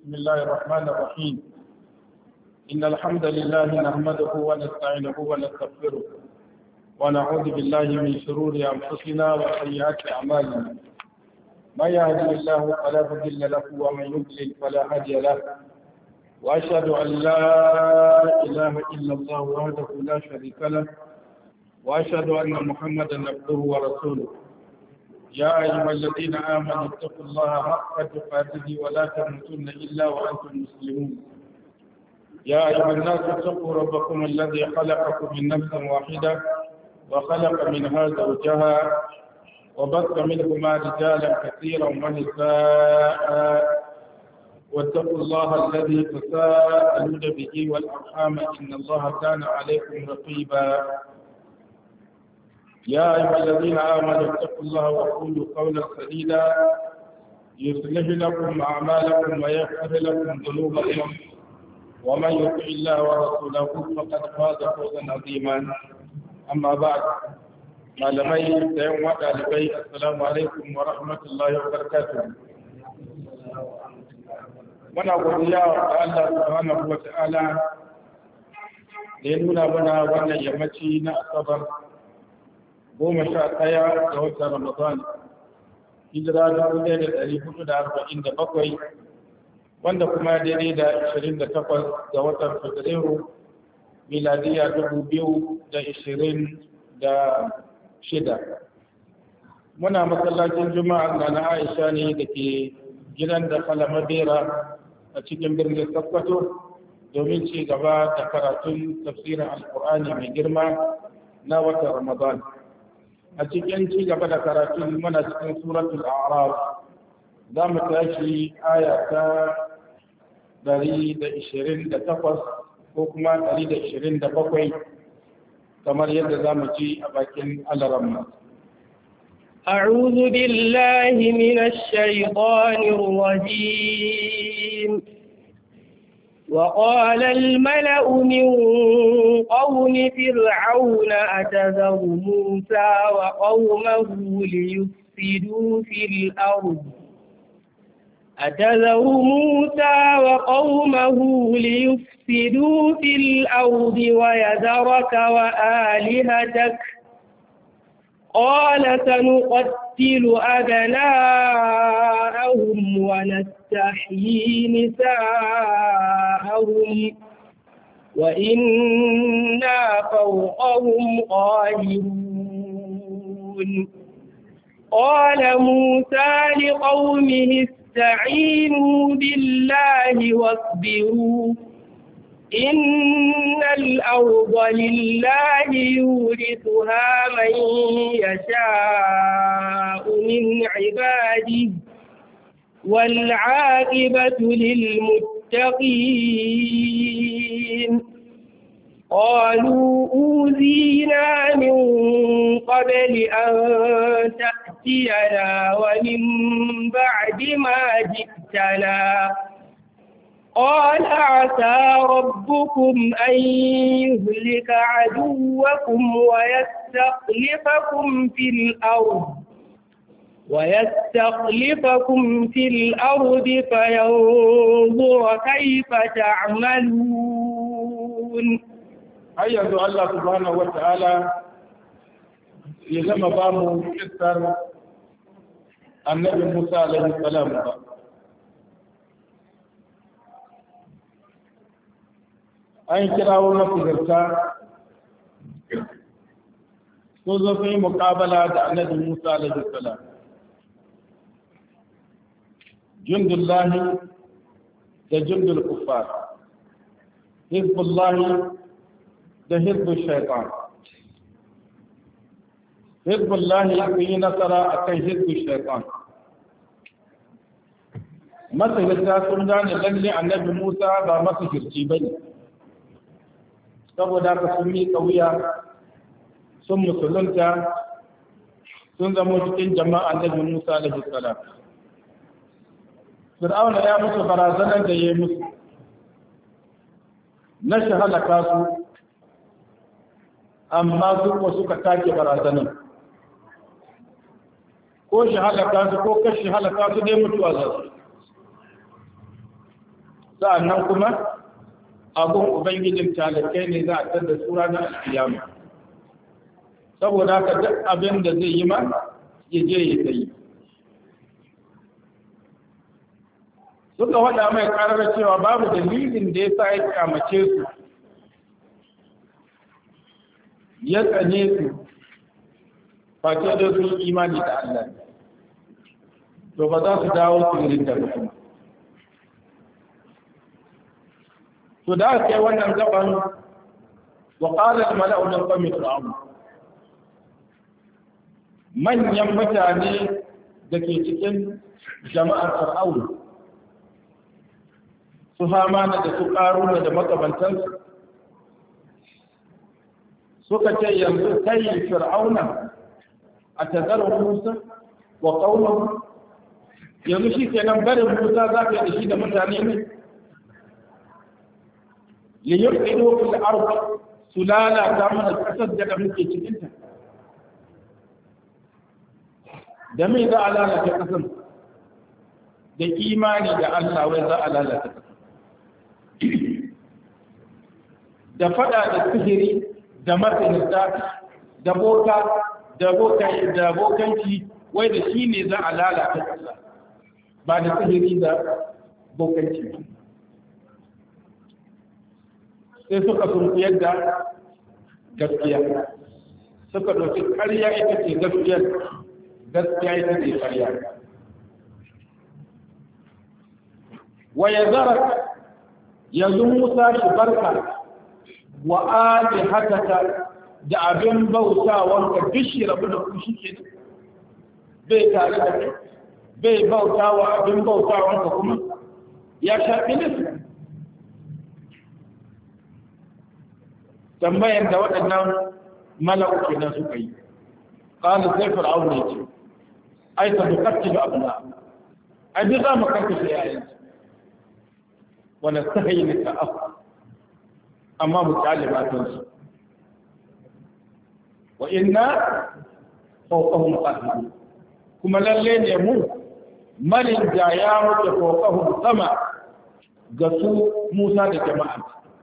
بسم الله الرحمن الرحيم. إن الحمد لله نحمده ونستعينه ونستغفره ونعوذ بالله من شرور أنفسنا وسيئات أعمالنا. من يهده الله فلا مضل له ومن يضلل فلا هادي له. وأشهد أن لا إله إلا الله وحده لا شريك له وأشهد أن محمدا عبده ورسوله. يا أيها الذين آمنوا اتقوا الله حق تقاته ولا تموتن إلا وأنتم مسلمون. يا أيها الناس اتقوا ربكم الذي خلقكم من نفس واحدة وخلق منها زوجها وبث منهما رجالا كثيرا ونساء واتقوا الله الذي تساءلون به والأرحام إن الله كان عليكم رقيبا. يا أيها الذين آمنوا اتقوا الله وقولوا قولا سديدا يصلح لكم أعمالكم ويغفر لكم ذنوبكم ومن يطع الله ورسوله فقد فاز فوزا عظيما. أما بعد malamai da yan wada ɗalibai assalamu alaikum wa rahmatullahi wa barakatuh. Muna godiya wa Allah subhanahu wa ta'ala da ya nuna mana wannan yammaci na asabar 11 ga watan Ramadan hijira 1447 wanda kuma daidai da 28 ga watan Fabrairu miladiya 2026. Muna masallacin Juma'a na Aisha ne da ke gidan da Falamadera a cikin birnin Sokoto domin ci gaba da karatun tafsirin Alƙur'ani mai girma na watan Ramadan. A cikin ci gaba da karatun muna cikin suratul A'raf za mu tashi aya ta 128 ko kuma 127 kamar yadda za mu ji a bakin alaramma. أعوذ بالله من الشيطان الرجيم. وقال الملأ من قوم فرعون أتذر موسى وقومه ليفسدوا في الأرض ويذرك وآلهتك قال سنقتل أبناءهم ونستحيي نساءهم وإنا فوقهم قاهرون. قال موسى لقومه استعينوا بالله واصبروا إن الأرض لله يورثها من يشاء من عباده والعاقبة للمتقين. قالوا أوذينا من قبل أن تأتينا ومن بعد ما جئتنا قال عسى ربكم أن يهلك عدوكم ويستخلفكم في الأرض فينظر كيف تعملون. أيها الله سبحانه وتعالى يزم بامو كثر النبي موسى عليه السلام. an kirawo mafizarta sun zo sun yi mukabala da annabi Musa alaihi salam. Jundullahi da jundul kuffar, hizbullahi da hizbul shaitan. Hizbullahi sun yi nasara a kan hizbul shaitan. Masahirta sun gane lalle annabi Musa ba masahirci ba ne, saboda ka sun miƙa wuya sun musulunta sun zama cikin jama'a annabi Musa alaihi salam. Fir'auna ya musu barazanar da ya yi musu na shi halaka su, amma su ko suka take barazanar. Ko shi halaka su ko kashi halaka su dai mutuwa za su. sa'annan kuma abun ubangijin talakai ne za a tada su ranar alkiyama saboda haka duk abin da zai yi ma ya je ya yi suka waɗa mai ƙarar cewa babu dalilin da ya sa ya kyamace su ya tsane su face da su imani da Allah to ba za su dawo su yi da mutum to da aka yi wannan gaban wa ƙarar mala'unan ƙwami fir'aun manyan mutane da ke cikin jama'ar fir'aun su hamana da su ƙaruna da makamantansu suka ce yanzu kai fir'auna a tazarar musa wa ƙaunar yanzu shi ke nan barin musa za ka yi da shi da mutane ne liyar ɗaiɗo fil arba su lalata mana ƙasar da muke cikinta da mai za a lalata ƙasar da imani da Allah wai za a lalata ƙasar da fada da sihiri da matsinista da boka da bokanci wai da shi ne za a lalata ƙasa ba da sihiri da bokanci sai suka sunkuyar da gaskiya suka ɗauki ƙarya ita ce gaskiya ita ce ƙarya wa ya zara yanzu musa shi barka wa alihataka da abin bautawanka duk shi rabu da ku shike bai tare da kai bai bautawa abin bautawanka kuma ya shafi nufi tambayar da waɗannan mala'u kenan suka yi qala sai fir'aun ne ce ai ta dukkan abna ai bi za mu kanka sai yayin wala sahayyaka af amma mu talibatun su wa inna fawqahum qahir kuma lalle ne mu malin da ya mutu fawqahum sama ga su Musa da jama'a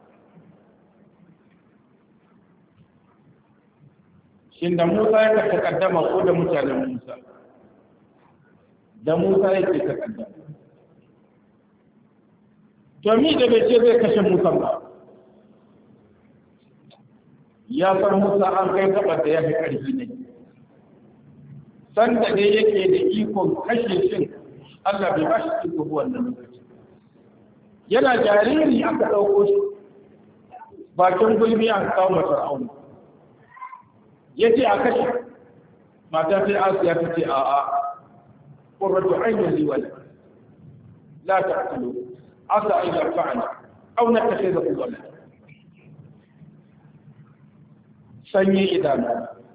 shin da Musa ya takaddama ko da mutanen Musa da Musa yake takaddama to mi da bai ce zai kashe Musa ba ya san Musa an kai gabar da ya fi ƙarfi ne sanda ne yake da ikon kashe shin Allah bai ba shi iko wannan lokaci yana jariri aka ɗauko shi bakin gulbi an kawo masa auna ya ce a kashe mata sai Asiya ta ce a'a qurratu aynin li walad la ta'tulu asa an yarfa'na aw nattakhidhu walad sanyi idanu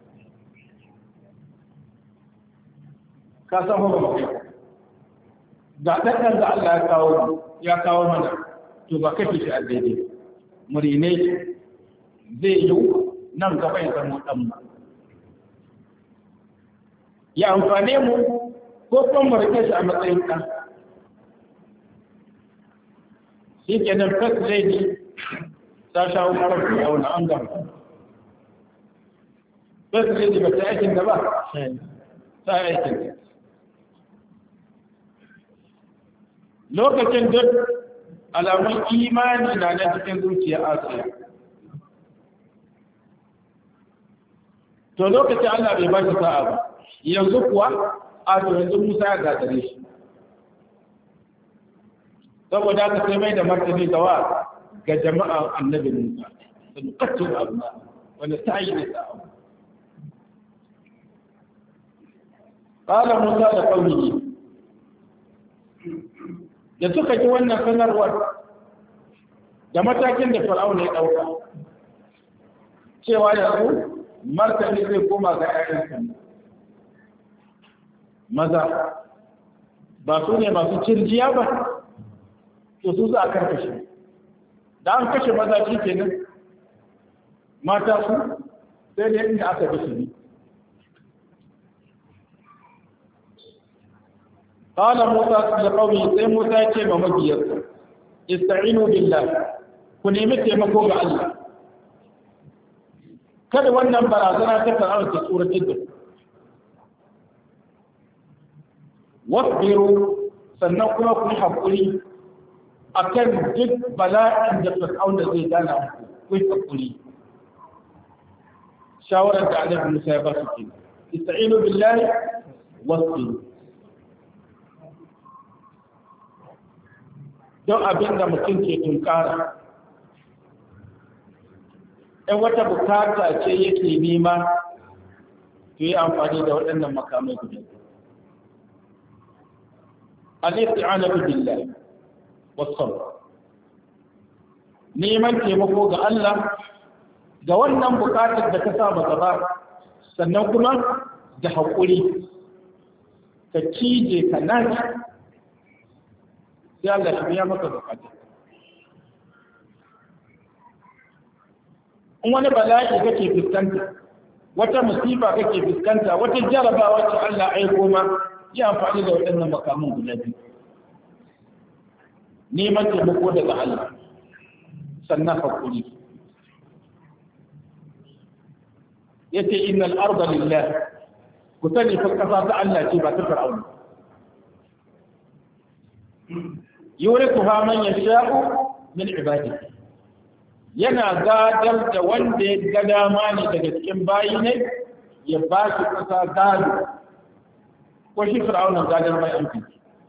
ka san ba kai ga dakan da Allah ya kawo mana to ba kake shi a daidai murine zai yi nan gaba ya zama dan mu ya amfane mu ko kuma mu rike shi a matsayin dan shi kenan first lady ta shawo marar da yawon an gama first lady ba ta aikin da ba ta aikin lokacin duk alamun imani na nan cikin zuciya Asiya to lokacin Allah bai ba shi sa'a ba yanzu kuwa a to yanzu Musa ya gadare shi saboda haka sai mai da martani gawa ga jama'a annabi Musa sun kattu abna wanda ta yi da sa'a qala Musa da qaumihi da suka ji wannan sanarwar da matakin da Fir'auna ya dauka cewa yanzu martani zai koma ga ƴaƴansa maza ba su ne masu cirjiya ba to su za a karkashe da an kashe maza shi kenan mata su sai da inda aka bi su ne قال موسى لقومه سي موسى يتي ممجيس ista'inu billah ku nemi taimako ga Allah kada wannan barazana ta fara ta tsoratar da wasbiru sannan kuma ku yi haƙuri akan duk bala'in da fir'auna zai gana ku yi haƙuri shawarar da Annabi Musa ya ba su ke ista'inu billahi wasbiru don abin da mutum ke tunkara in wata bukata ce yake nema to yi amfani da waɗannan makamai guda al-isti'anatu billahi was-sabr neman taimako ga Allah ga wannan bukatar da ka saba gaba sannan kuma da haƙuri ka cije ka naci sai Allah shi biya maka bukatar in wani bala'i kake fuskanta wata musiba kake fuskanta wata jarabawa ce Allah aiko ma yi amfani da waɗannan makaman guda biyu neman taimako daga Allah sannan hakuri yace innal arda lillah ku sani fa kasa ta Allah ce ba ta fir'auna yurithuha man yasha'u min ibadihi yana gadar da wanda ya ga dama ne daga cikin bayi ne ya ba shi kasa gado ko shi fir'aunan gadar mai aiki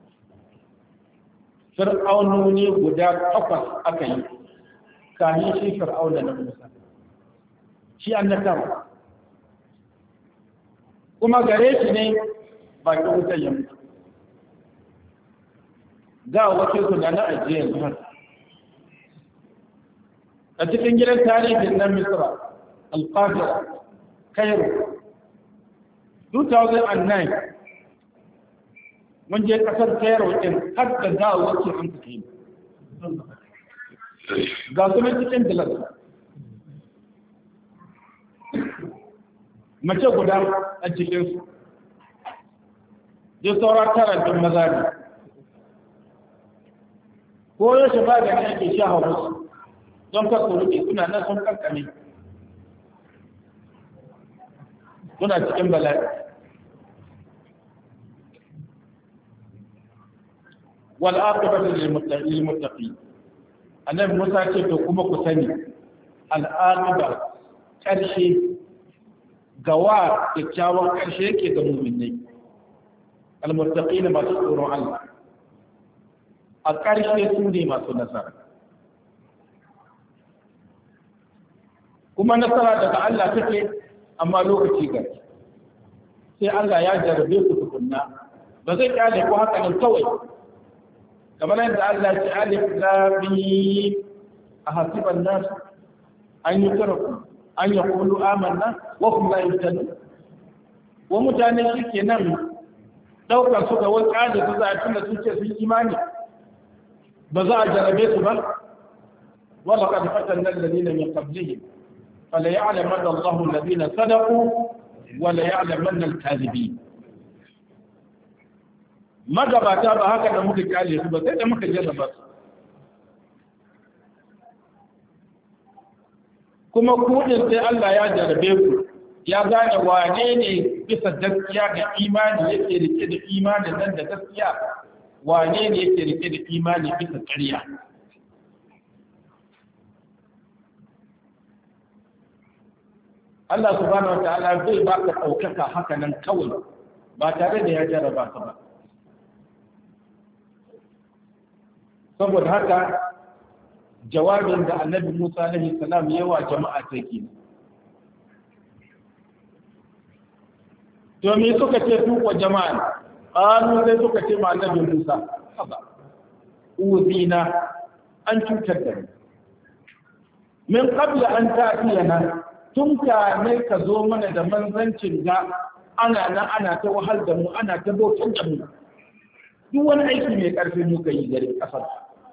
fir'aunoni guda 8 aka yi kahin shi fir'auna na Musa shi annaka kuma gare shi ne bakin wutar ya mutu ga wakil su da na ajiyar zuwa a cikin gidan tarihin nan Misra, Al-Qahira, Cairo, 2009 mun je kasar Cairo din har da dawo wacce an tafi. Ga su ne cikin dilas. Mace guda a cikin su. Je saura tara din maza ne. Ko yaushe ba da ake sha hawa don ka rufe suna nan sun kankane suna cikin bala'i wal aqibatu lil muttaqin annabi Musa ce to kuma ku sani al aqiba karshe gawa kyakkyawan karshe yake ga mu'minai al muttaqin masu tsoron Allah a karshe su ne masu nasara kuma nasara daga Allah take amma lokaci ga sai Allah ya jarabe ku tukunna ba zai kyale ku haka nan kawai kamar yadda Allah ya ce alif lam mim ahasiban nas an yutraku an yaqulu amanna wa hum la yuftanun wa mutane shikenan daukar su ga wani kaje su za a tunda sun ce sun imani ba za a jarabe su ba wala qad fatanna alladhina min qablihim فليعلمن الله الذين صدقوا وليعلمن الكاذبين magabata ba haka da muka kyale su ba sai da muka jarraba su kuma kudin sai Allah ya jarrabe ku ya gane wane ne bisa gaskiya ga imani yake rike da imanin nan da gaskiya wane ne yake rike da imani bisa ƙarya Allah subhanahu wataala zai baka ɗaukaka haka nan kawai ba tare da ya jarraba ka ba saboda haka jawabin da annabi Musa alaihi salam yawa jama'a take to me suka ce su ko jama'a qalu sai suka ce ma annabi Musa haba uzina an cutar da mu min qabla an ta'tiyana tun ka ne ka zo mana da manzancin ga ana nan ana ta wahal da mu ana ta bautar da mu duk wani aiki mai karfi muka yi gare kasar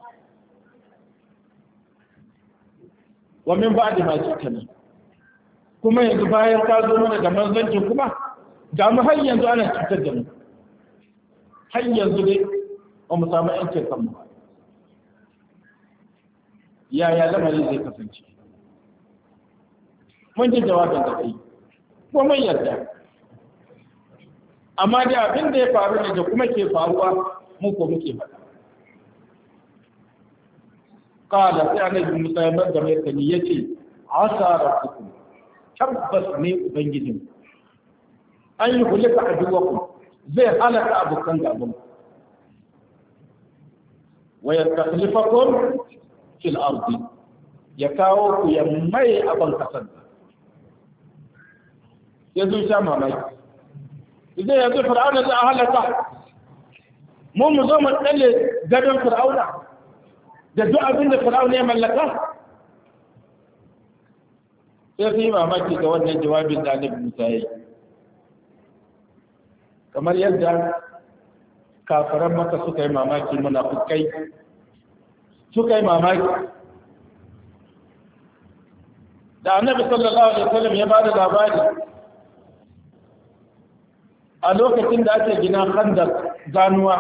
wa min ba'di ma jitana kuma yanzu bayan ka zo mana da manzancin kuma ga mu har yanzu ana cutar da mu har yanzu dai ba mu samu yancin kanmu yaya lamarin zai kasance. Mun ji jawabin da kai ko mun yarda, amma da abin da ya faru ne da kuma ke faruwa mu ko muke faɗa. Kala sai annabi Musa ya bar da mai kani yace asa rabbukum, tabbas ne ubangijin an yi hulika aduwakum zai halaka abokan gaban wa yastakhlifakum fil ardi, ya kawo ku ya mai aban kasar. Yanzu sha mamaki idan yanzu fir'auna zai halaka mu zo mu tsalle gadon fir'auna da duk abin da fir'auna ya mallaka. Sai su yi mamaki ga wannan jawabin da Annabi Musa ya yi, kamar yadda kafiran Makka suka yi mamaki, munafikai suka yi mamaki da Annabi sallallahu alaihi wasallam ya bada labari a lokacin da ake gina Khandaq ganuwa,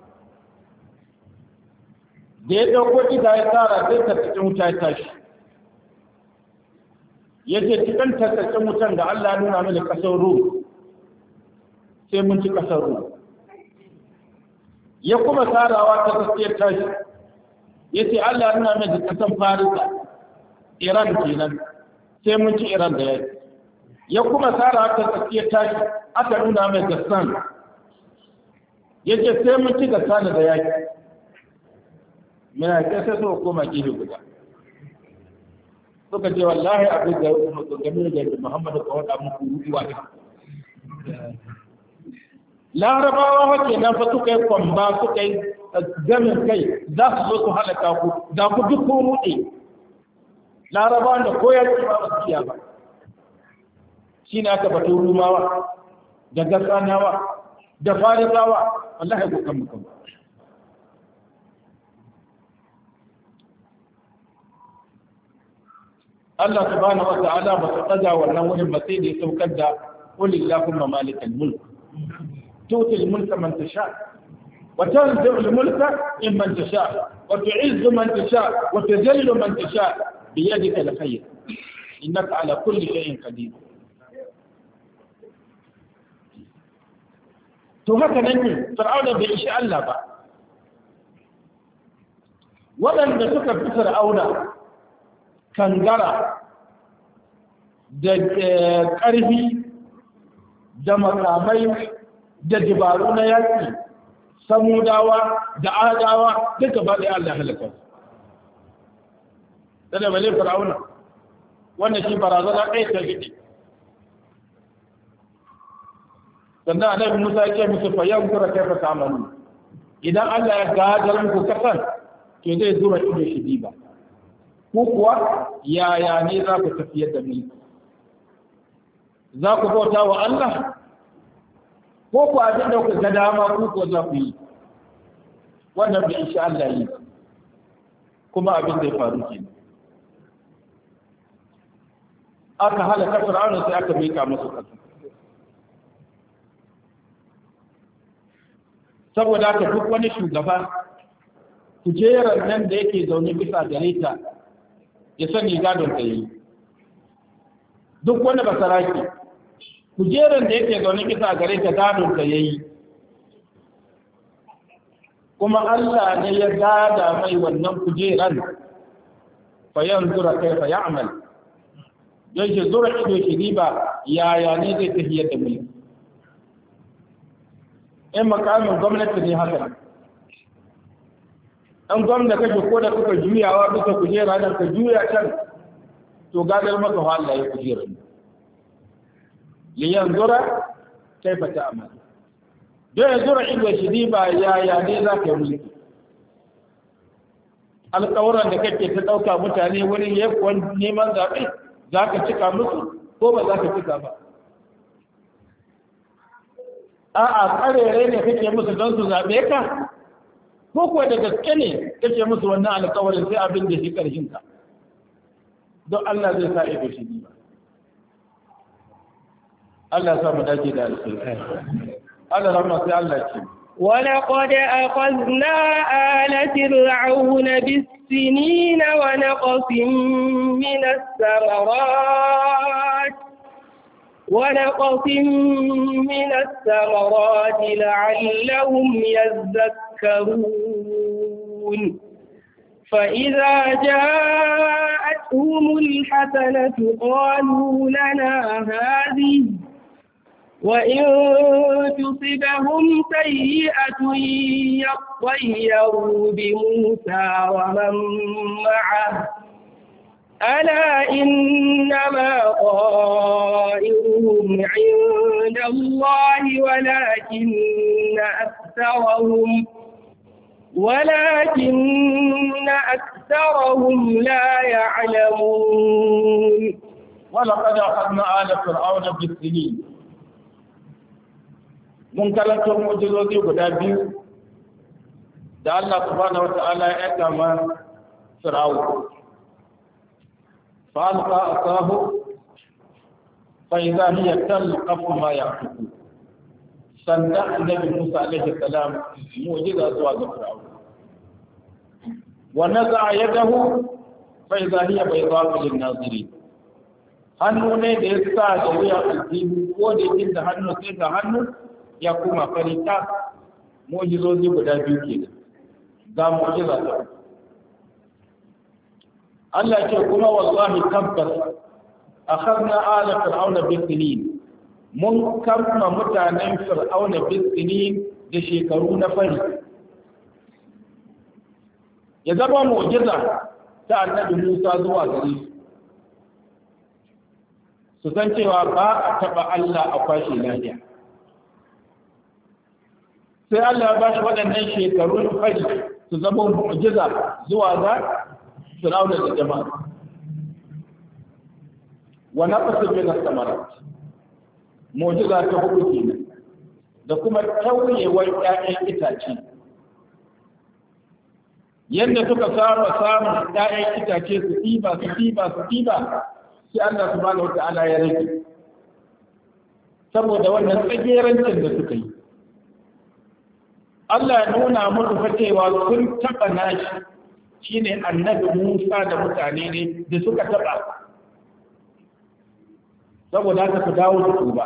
da ya dauko ita ya tsara sai ta cikin wuta ya tashi. Yace cikin tattacin wutan da Allah ya nuna mini kasar Rum, sai mun ci kasar Rum. Ya kuma tsarawa ta tsakiyar tashi, yace Allah ya nuna mini kasar Farisa, Iran kenan, sai mun ci Iran da yaki. Ya kuma tsarawa ta tsakiyar tashi, aka nuna mai Gassan, yace sai mun ci Gassan da yaki. Muna kai sai so koma gefe guda. Suka ce wallahi abin da game da Muhammadu ka wada muku ruwa ne. Larabawa wake nan fa suka yi kwamba, suka yi gamin kai za su zo su halaka ku, da ku duk kun ruɗe. Larabawa da koyar ba ba su kiya ba. Shi ne aka bato Rumawa da Gassanawa da Farisawa, wallahi ku kan mutum. Allah subhanahu wa ta'ala ba su tsaga wannan wurin ba sai da ya saukar da qulillahumma malikal mulk tu'til mulka man tasha wa tanzi'ul mulka mimman tasha wa tu'izzu man tasha wa tuzillu man tasha bi yadika al-khayr innaka ala kulli shay'in qadir. To haka nan ne Fir'auna bai ishi Allah ba. Waɗanda suka fi Fir'auna kangara da ƙarfi da makamai da dabaru na yaƙi, samudawa da adawa duka ba ɗaya Allah halaka. Sada bale Fir'auna wannan shi barazana ɗaya ta gidi. Sannan Annabi Musa ya ce musu fa yanzura kaifa ta'malu, idan Allah ya gadar muku kasan to zai zura ido shi diba. Ko kuwa yaya ne za ku tafiyar da mulki? Za ku bauta wa Allah? Ko ku abin da ku ga dama ku ko za ku yi? Wannan bai insha Allah yi. Kuma abin da ya faru ke. Aka halaka Fir'auna sai aka mika musu kasa. Saboda haka duk wani shugaba kujerar nan da yake zaune bisa gare ta ya sani gadon da yi. Duk wani basaraki kujerar da yake zaune bisa gare ta gadon da ya yi, kuma Allah ne ya gada mai wannan kujerar fayan zura kai fa ya'mal, don shi zura ido shi riba yaya ne zai tafiyar da mulki. In makamin gwamnati ne haka, an gwamna kake ko da kuka juyawa bisa kujera nan ka juya can, to gadar maka wa Allah ya kujera ne. Liyan zura kaifa ta'mal, don ya zura ido shi ba yaya ne za ka yi mulki. Alƙawuran da kake ta ɗauka mutane wurin yakuwan neman zaɓe za ka cika musu ko ba za ka cika ba. A'a ƙarere ne kake musu don su zaɓe ka, ko kuwa da gaske ne kake musu wannan alƙawarin sai abin da shi ƙarshenka. Don Allah zai sa ido shi ba. Allah ya sa mu dace da alƙawari. Allah rahma sai Allah ce. ولقد أخذنا آل فرعون بالسنين ونقص من الثمرات لعلهم يذكرون فإذا جاءتهم الحسنة قالوا لنا هذه وإن تصبهم سيئة يطيروا بموسى ومن معه ألا إنما طائرهم عند الله ولكن أكثرهم لا يعلمون ولقد أخذنا آل فرعون بالسنين mun karanto mu'jizozi guda biyu da Allah subhanahu wata'ala ya kama Fir'aun fa alqa asahu fa idha hiya talqafu ma ya'fikun sanda annabi Musa alaihi salam mu'jiza zuwa ga Fir'aun wa naza'a yadahu fa idha hiya bayda'u lin-nazirin hannu ne da ya sa da wuya aljihu ko da yake da hannu sai ga hannu ya kuma farita mu'jizozi guda biyu ke ga mu'jiza ta Allah ce kuma wallahi tabbas akhadna ala fir'auna bisinin mun kama mutanen fir'auna bisinin da shekaru na fari ya zama mu'jiza ta annabi Musa zuwa gare su san cewa ba a taba Allah a kwashe lafiya sai Allah ya ba shi waɗannan shekarun fari su zama mu'jiza zuwa ga Fir'auna da jama'a. Wa naqasu min as-samarat. Mu'jiza ta hudu kenan. Da kuma tauyewar ƴaƴan itace. Yanda suka saba samun ƴaƴan itace su ɗiba, sai Allah subhanahu wata'ala ya rage. Saboda wannan tsagerancin da suka yi. Allah ya nuna musu fa cewa sun taɓa nashi shine annabi Musa da mutane ne da suka taɓa. Saboda haka su dawo da su ba.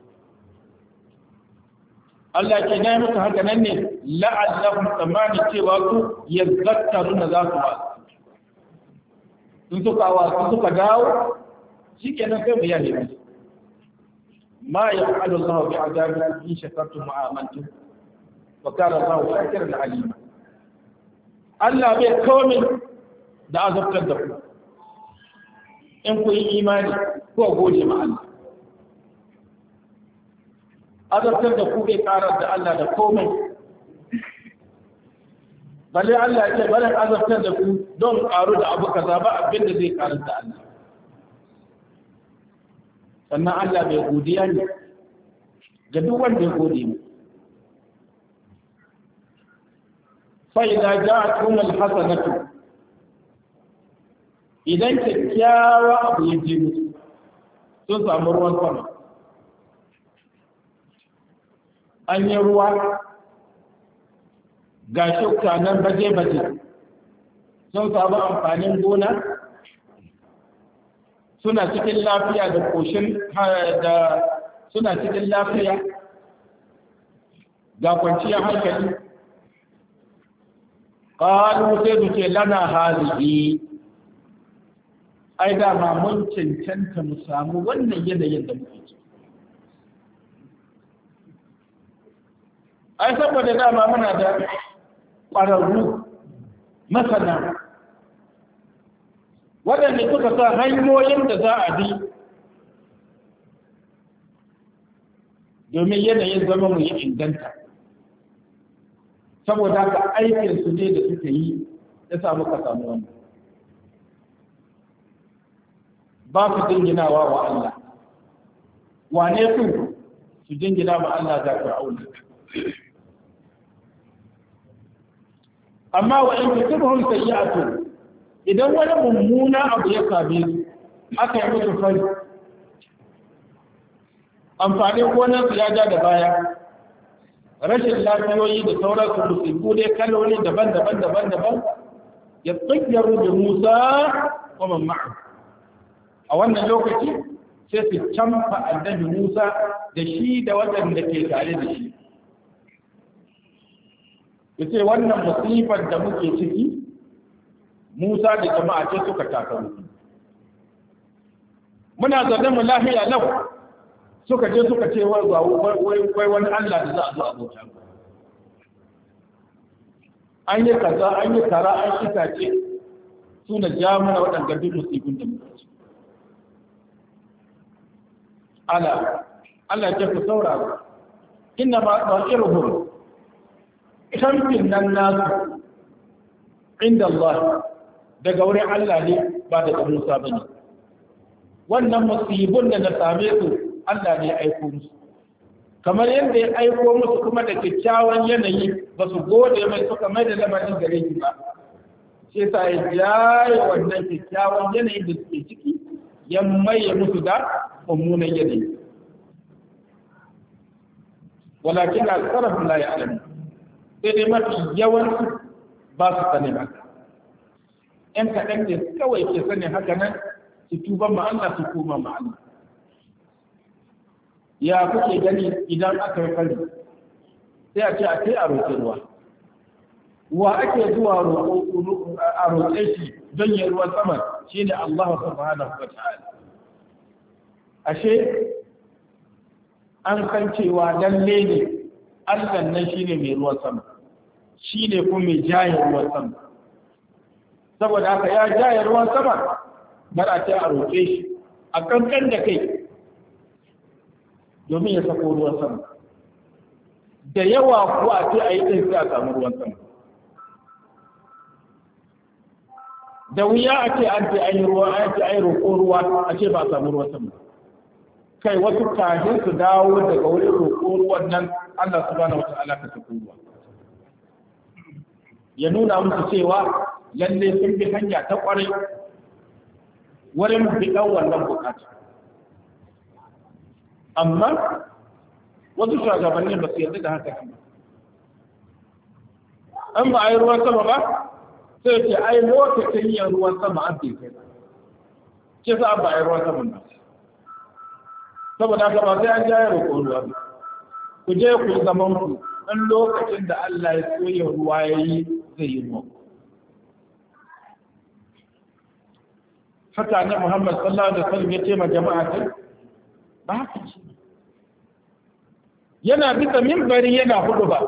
Allah ke na musu haka nan ne la'allahum tsammani cewa su yazzakkaruna za su ba. Sun suka dawo shikenan sai mu yahe musu. Ma yaf'alu Allahu bi'adabikum in shakartum wa amantum. وكان الله شاكرا عليما Allah bai komai da azabtar da ku in ku yi imani ko gode ma Allah azabtar da ku bai karar da Allah da komai balle Allah ya ce balle azabtar da ku don karu da abu kaza ba abin da zai karar da Allah sannan Allah bai godiya ne ga duk wanda ya gode mu فإذا جاءتهم الحسنة إذا كيكاوى أبو يجيب تنسى مروان سما أن يروى غاشوك كانان بجي sun samu amfanin gona suna cikin lafiya da koshin da suna cikin lafiya ga kwanciyar hankali qalu sai duke lana halihi ai da ma mun cancanta mu samu wannan yanayin da muke ciki ai saboda dama muna da ƙwararru masana waɗanda suka sa hanyoyin da za a bi domin yanayin zama mu yi inganta saboda haka aikinsu ne da suka yi ya samu ka samu wannan ba su jinginawa wa Allah wane su jingina ma Allah ga Fir'auna amma wa in tusibhum sayyi'atu idan wani mummuna abu ya same su aka yi musu fari amfanin gonar su ya ja da baya rashin lafiyoyi da sauran su musibu dai kaloli daban-daban ya tsayyaru da Musa wa man ma'a a wannan lokaci sai su canfa annabi Musa da shi da waɗanda ke tare da shi yace wannan musifar da muke ciki Musa da jama'a ce suka takaru muna zaune mu lafiya lau suka je suka ce wai wani Allah da za a zo a bauta an yi kaza an yi tara an yi tace su na ja mana waɗanda duk musibin da muka ci Allah ce ku saurara inna ma ɗa'iruhum kamfin nan nasu inda Allah daga wurin Allah ne ba daga Musa ba ne wannan musibin da na same su Allah ne ya aiko musu kamar yadda ya aiko musu kuma da kyakkyawan yanayi ba su gode mai suka mai da lamarin gare shi ba sai sa ya jaye wannan kyakkyawan yanayi da suke ciki ya maye musu da mummunan yanayi walakin al-sarf la ya'lam sai dai mafi yawanci ba su sani ba ‘yan kaɗan ne kawai ke sani haka nan su tuba ma Allah su koma ma Allah ya kuke gani idan aka yi fari sai a ce a kai a roƙe ruwa wa ake zuwa a roƙe shi don yin ruwan sama shi ne Allah subhanahu wa ta'ala ashe an san cewa lalle ne Allah nan shi ne mai ruwan sama shi ne kuma mai jaye ruwan sama saboda haka ya jaye ruwan sama bar a ce a roƙe shi a kankan da kai domin ya sako ruwan sama da yawa kuwa a ce a yi ɗin sai a samu ruwan sama da wuya a ce an ce an yi ruwa an ce an yi roƙo ruwa a ce ba a samu ruwan sama kai wasu kafin su dawo daga wurin roƙo ruwan nan Allah subhanahu wata'ala ka sako ruwa ya nuna musu cewa lalle sun bi hanya ta ƙwarai wurin biɗan wannan bukata amma wasu shugabanni ba su yarda da haka ba an ba a yi ruwan sama ba sai ce ai lokacin yin ruwan sama an bai kai ce sa ba a yi ruwan sama ba saboda haka ba sai an ja ya roƙo ruwa ba ku je ku yi zaman ku ɗan lokacin da Allah ya so yin ruwa ya yi zai yi ruwa haka ne Muhammad sallallahu alaihi wasallam ya ce ma jama'a ta ba haka ce yana bisa minbari yana hudu ba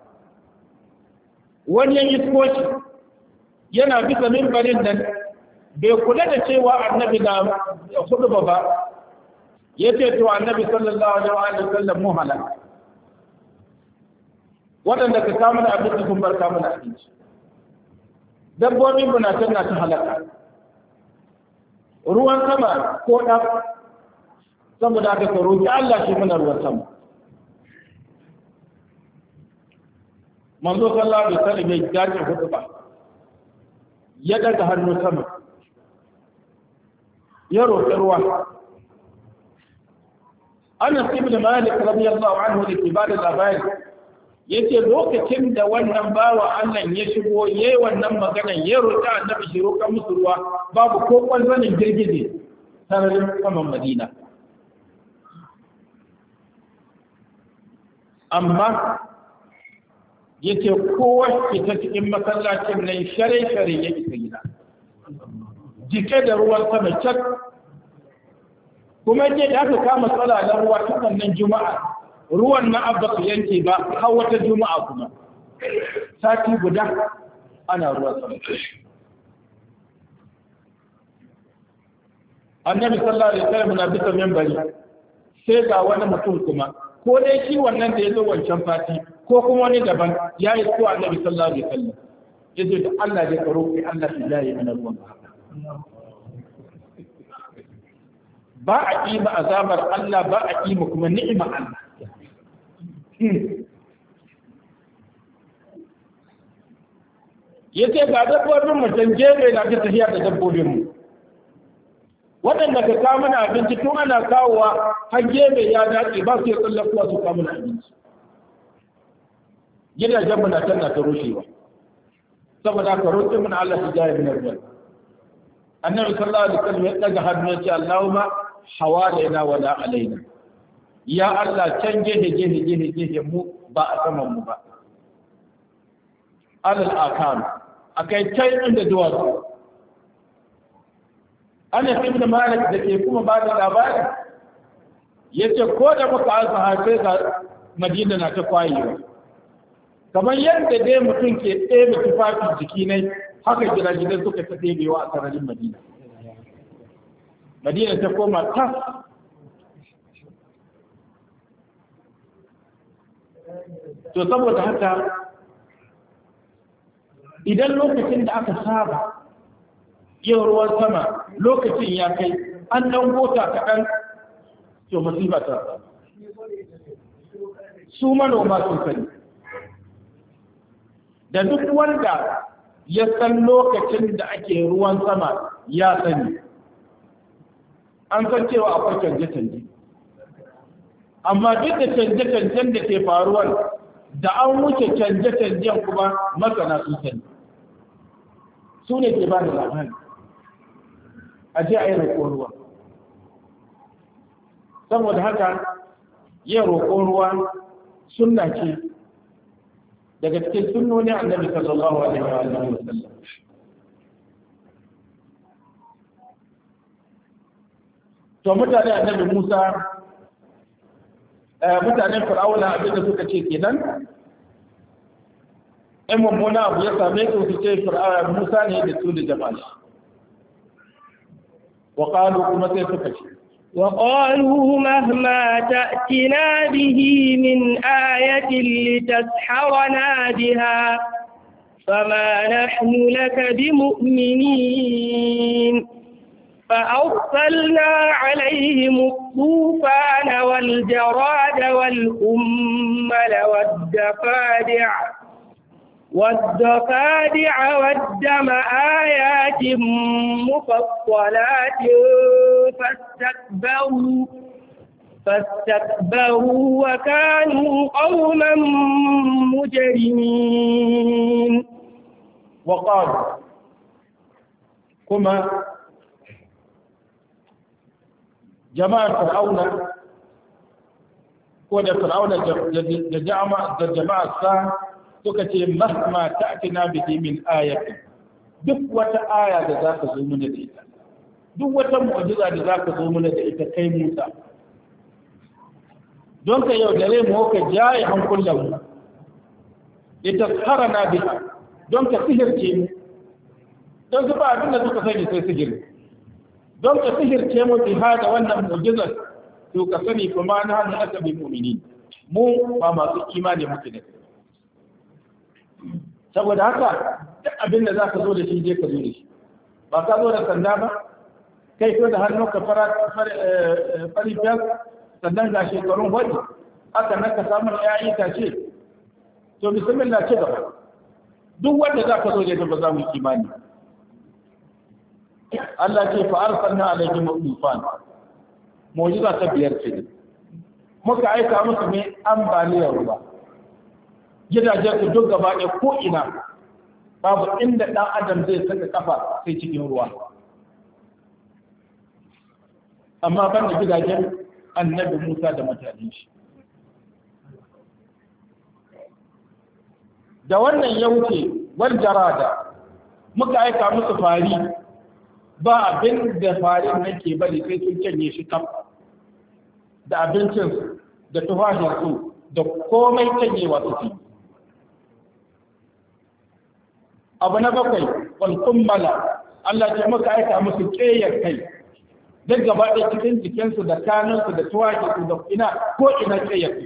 wani yan isko shi yana bisa minbarin nan bai kula da cewa annabi na hudu ba ya ce to annabi sallallahu alaihi wasallam mu halaka waɗanda ka kama da abinci sun bar kama da abinci dabbobin bunatan na ta halaka ruwan sama ko ɗan saboda aka ka roƙi Allah shi muna ruwan sama manzo sallallahu alaihi wasallam ya jaje hudu ba ya daga hannu sama ya roƙi ruwa Anas ibn Malik radiyallahu anhu da ke bada labari yace lokacin da wannan bawa Allah ya shigo yayi wannan maganar ya roƙi annabi shi roƙa musu ruwa babu ko kwanzanin girgije sararin saman Madina amma yace kowa ke ta cikin masallacin nan share-share ya isa gida jike da ruwan sama cak kuma yake da aka kama tsala na ruwa ta wannan juma'a ruwan na abba su yanke ba har wata juma'a kuma sati guda ana ruwa sama annabi sallallahu alaihi wasallam na bisa membari sai ga wani mutum kuma ko dai shi wannan da ya zo wancan fati ko kuma wani daban ya yi ko annabi sallallahu alaihi wasallam ya ce da Allah ya karo ki Allah ya yi mana ruwan haka ba a ƙima azabar Allah ba a ƙima kuma ni'ima Allah ya ce ga dabbobin mutum jere na ta tafiya da dabbobinmu waɗanda ka kawo mana abinci tun ana kawowa har gebe ya dace ba su yi tsallakuwa su kawo mana abinci gidajen mu na can na ta rushewa saboda ka roƙi mun Allah ya jaye min ruwan annabi sallallahu alaihi wasallam ya daga hannu ya ce Allahumma hawalaina wala alaina ya Allah can gehe mu ba a saman mu ba alal akan akai can inda duwatsu ana ibn Malik da ke kuma ba da labari yace ko da muka azha sai ga Madina na ta kwayewa kamar yadda dai mutum ke ɗebe tufafin jiki ne haka gidajen suka ta ɗebewa a sararin Madina. Madina ta koma tas. To saboda haka idan lokacin da aka saba yin ruwan sama lokacin ya kai an ɗan gota kaɗan to masifa ta su manoma sun sani. Da duk wanda ya san lokacin da ake ruwan sama ya sani an san cewa akwai canje-canje amma duk da canje-canjen da ke faruwar da an wuce canje-canjen kuma masana sun sani su ne ke ba da labari a je a yi roƙon ruwa saboda haka yin roƙon ruwa sunna ce daga cikin sunnoni annabi sallallahu alaihi wa sallam to mutane annabi Musa mutanen Fir'auna abinda suka ce kenan in mummuna abu ya same su ce Musa ne da su da jama'a wa qalu kuma sai suka ce وقالوا مهما تأتنا به من آية لتسحرنا بها فما نحن لك بمؤمنين فأرسلنا عليهم الطوفان والجراد والقمل والضفادع والدم آيات مفصلات فاستكبروا وكانوا قوما مجرمين وقالوا كما جماعة فرعون وده فرعون جماعة الساعة suka ce mahma ta'tina bihi min ayatin duk wata aya da zaka zo mana da ita duk wata mu'jiza da zaka zo mana da ita kai Musa don ka yaudare mu ka jaye hankulan mu ita harana biha don ka sihirce mu don su ba abin da suka sani sai sihiri don ka sihirce mu biha da wannan mu'jizar to ka sani kuma na hannun aka bi mu'mini mu ba masu imani muke da saboda haka duk abin da za ka zo da shi je ka zo da shi ba ka zo da sanda ba kai ko da hannu ka fari fiyar sannan ga shekarun wani aka nan ka samu yayi ta ce to bismillah ce gaba duk wanda za ka zo da ba za mu yi imani Allah ce fa arsalna alaihim tufan mu'jiza ta biyar ce muka aika musu ne ambaliyar ruwa gidajen su duk gaba ɗaya ko ina babu inda ɗan adam zai saka kafa sai cikin ruwa amma ban da gidajen annabi Musa da mutanen shi da wannan ya wuce wal jarada muka aika musu fari ba abin da farin nan ke bari sai sun canye shi kaf da abincinsu da tufafinsu da komai canyewa suke abu na bakwai walkummala Allah ce muka aika musu ƙeyar kai duk gaba ɗaya cikin jikinsu da kanunsu da tuwakinsu da ina ko ina ƙeyar kai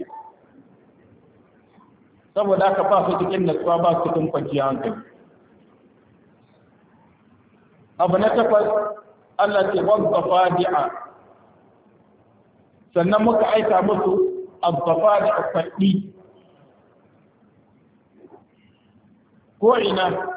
saboda aka ba su cikin natsuwa ba su cikin kwanciyar hankali abu na takwas Allah ce wadda fadi'a sannan muka aika musu abbafa da faɗi ko ina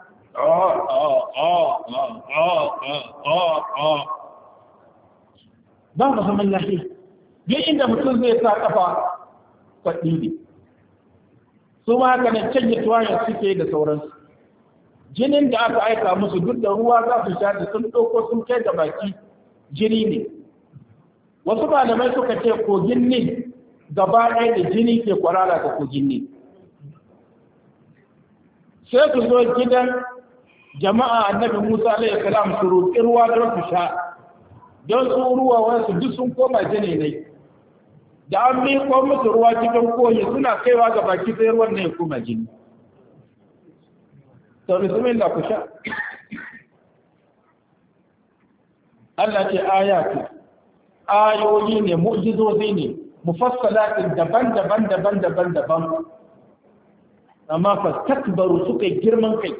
ba mu zaman lafiya duk inda mutum zai sa kafa faɗi ne su ma haka nan canje tuwayen suke da sauransu. Jinin da aka aika musu duk da ruwa za su sha da sun ɗauko sun kai da baki jini ne. Wasu malamai suka ce kogin ne gaba ɗaya da jini ke kwarara da kogin ne. Sai su zo gidan jama'a annabi Musa alaihi salam su roƙi ruwa don su sha, don su ruwa wasu duk sun koma jini ne. Da an miƙo musu ruwa cikin koyi suna kaiwa ga baki sai ruwan ne ya koma jini. Sau bismillah ku sha. Allah ce ayatu, ayoyi ne, mu'jizozi ne, mufassalatin daban-daban. Amma fa takbaru suka yi girman kai,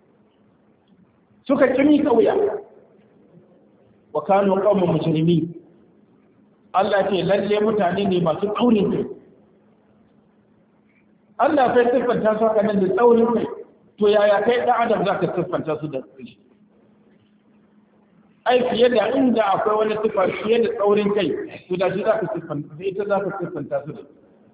suka kimi kauya, wa kanu qauman mujrimin. Allah ce lalle mutane ne masu tsaurin kai. Allah sai siffanta su haka nan da tsaurin kai. To yaya kai ɗan adam za ka siffanta su da shi? Ai fiye da inda akwai wani siffa fiye da tsaurin kai, to da shi za ka siffanta, da ita za ka siffanta su da.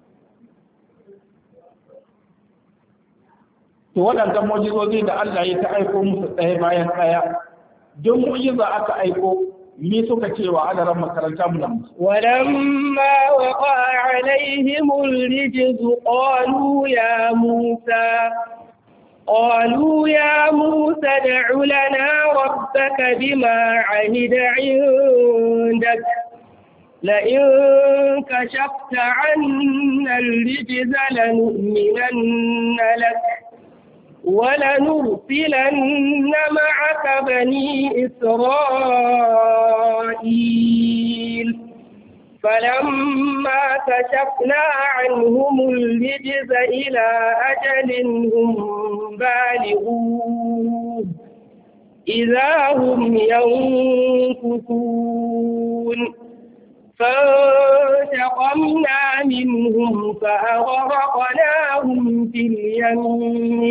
To waɗannan mu'jizozi da Allah ya ta aiko musu ɗaya bayan ɗaya, don mu'jiza aka aiko me suka ce wa adaran makaranta mu nan. Walamma waqa alaihim al-rijz قالوا يا موسى ادع لنا ربك بما عهد عندك لئن كشفت عنا الرجز لنؤمنن لك ولنرسلن معك بني إسرائيل فلما كشفنا عنهم الرجز إلى أجل هم بالغوه إذا هم ينكثون فانتقمنا منهم فأغرقناهم في اليم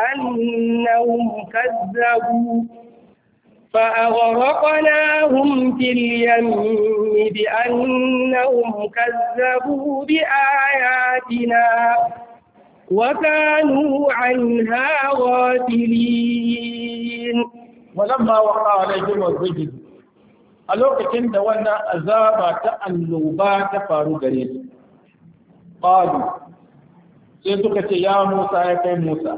بأنهم كذبوا بآياتنا وكانوا عنها غافلين. ولما وقع عليهم الرجز a lokacin da wannan azaba ta annoba ta faru gare su qalu sai suka ce ya Musa ya kai Musa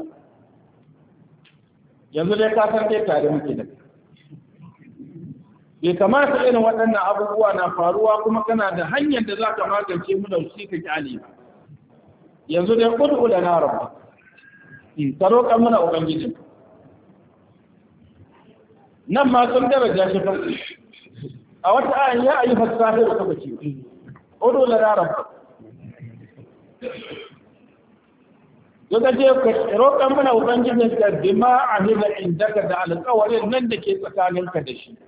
yanzu dai ka san dai tare muke da bai kamata irin waɗannan abubuwa na faruwa kuma kana da hanyar da za ka magance mu da shi ka kyale yanzu dai kudu da na rabu ka roƙa mana ubangiji nan ma sun daraja shi fa a wata ayan ya ayi fasaha da kuma ce kudu da na rabu yadda je ka roƙa mana ubangiji ka bima ahida indaka da alƙawarin nan da ke tsakaninka da shi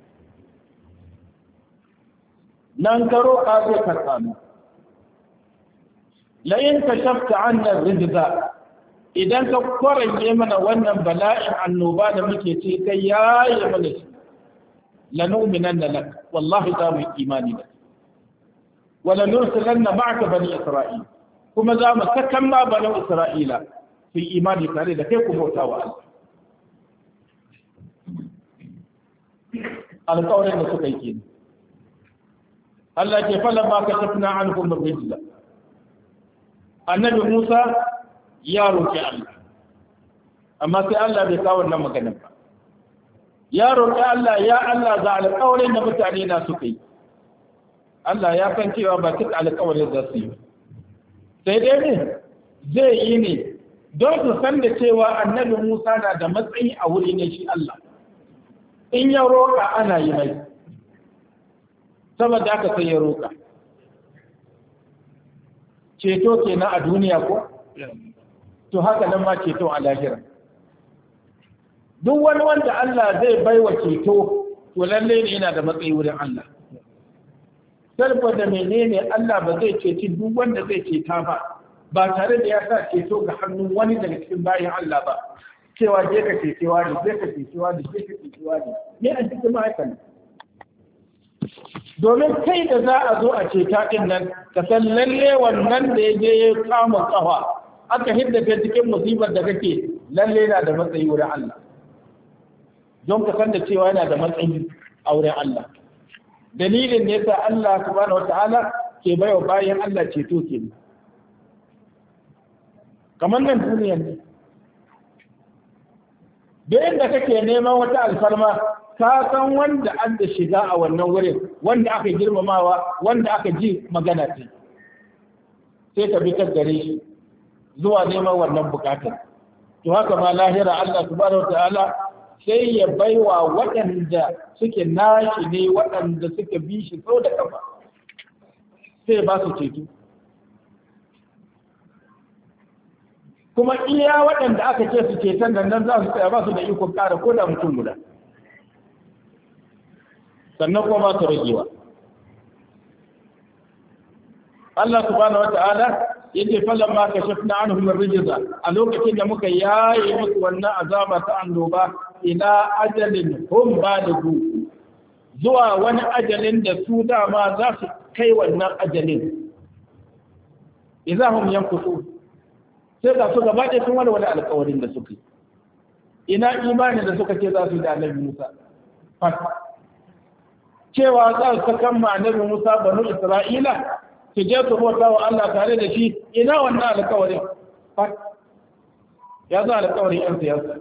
nan ka roƙa zai karɓa mu la'in ka shafta annan rijza idan ka kwaranye mana wannan bala'in annoba da muke ce kai yaye mana shi lanu'minanna lak wallahi za mu imani da wala nursilanna ma'aka bani isra'il kuma za mu sakan ma bani isra'ila su yi imani tare da kai ku bauta wa Allah alƙawarin da suka yi kenan Allah ke falan ma ka tafna anhum rijza annabi Musa ya roki Allah amma sai Allah bai kawo wannan magana ba ya roki Allah ya Allah za alƙawarin da mutane na suka yi Allah ya san cewa ba duk alƙawarin za su yi sai dai ne zai yi ne don su san da cewa annabi Musa na da matsayi a wuri ne shi Allah in ya roka ana yi mai saboda aka sai ya roƙa ceto kenan a duniya ko to haka nan ma ceto a lahira duk wani wanda Allah zai baiwa ceto to lalle ne yana da matsayi wurin Allah saboda menene Allah ba zai ceci duk wanda zai ceta ba tare da ya sa ceto ga hannun wani daga cikin bayan Allah ba cewa je ka cecewa ne je ka cecewa ne je ka cecewa ne a cikin ma'aikatan domin kai da za a zo a ceta ɗin nan ka san lalle wannan da ya je ya kama ƙafa aka hidda ka cikin musibar da kake lalle yana da matsayi wurin Allah don ka san da cewa yana da matsayi a wurin Allah dalilin ne yasa Allah subhanahu wataala ke baiwa bayan Allah ceto ke kamar nan duniyar ne da inda kake neman wata alfarma ka san wanda an da shiga a wannan wurin wanda aka girmamawa wanda aka ji magana ce sai ka bi ta gare shi zuwa neman wannan bukatar to haka ma lahira Allah subhanahu wataala sai ya baiwa waɗanda suke nashi ne waɗanda suka bi shi sau da kafa sai ba su ceto kuma iya waɗanda aka ce su ceton nan za su tsaya ba su da ikon ƙara ko da mutum guda sannan kuma ba su ragewa Allah subhanahu wata'ala yace falan ma kashafna anhum ar-rijza a lokacin da muka yaye musu wannan azaba ta annoba ila ajalin hum balighu zuwa wani ajalin da su dama za su kai wannan ajalin idan hum yankusu sai ga su gaba ɗaya sun wani alƙawarin da suka ina imani da suka ce za su yi da annabi Musa cewa za su sakan ma annabi Musa banu Isra'ila su je su bauta wa Allah tare da shi ina wannan alƙawarin ya zo alƙawarin yan siyasa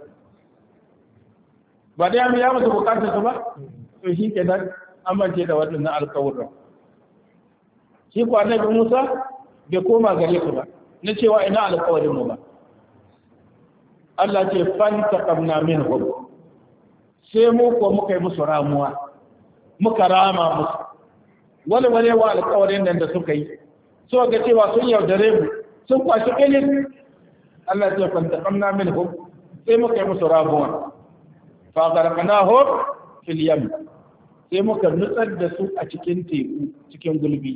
ba da ya musu bukatar su ba to shi ke nan amince da waɗannan alƙawarin shi ko annabi Musa bai koma gare su ba na cewa ina alƙawarin mu ba Allah ce fantaqamna minhum sai mu ko muka yi musu ramuwa muka rama musu wani wa alƙawarin nan da suka yi so ga cewa sun yaudare mu sun kwashi ilin Allah ce fantaqamna minhum sai muka yi musu ramuwa fa gharqnahum fil yam sai muka nutsar da su a cikin teku cikin gulbi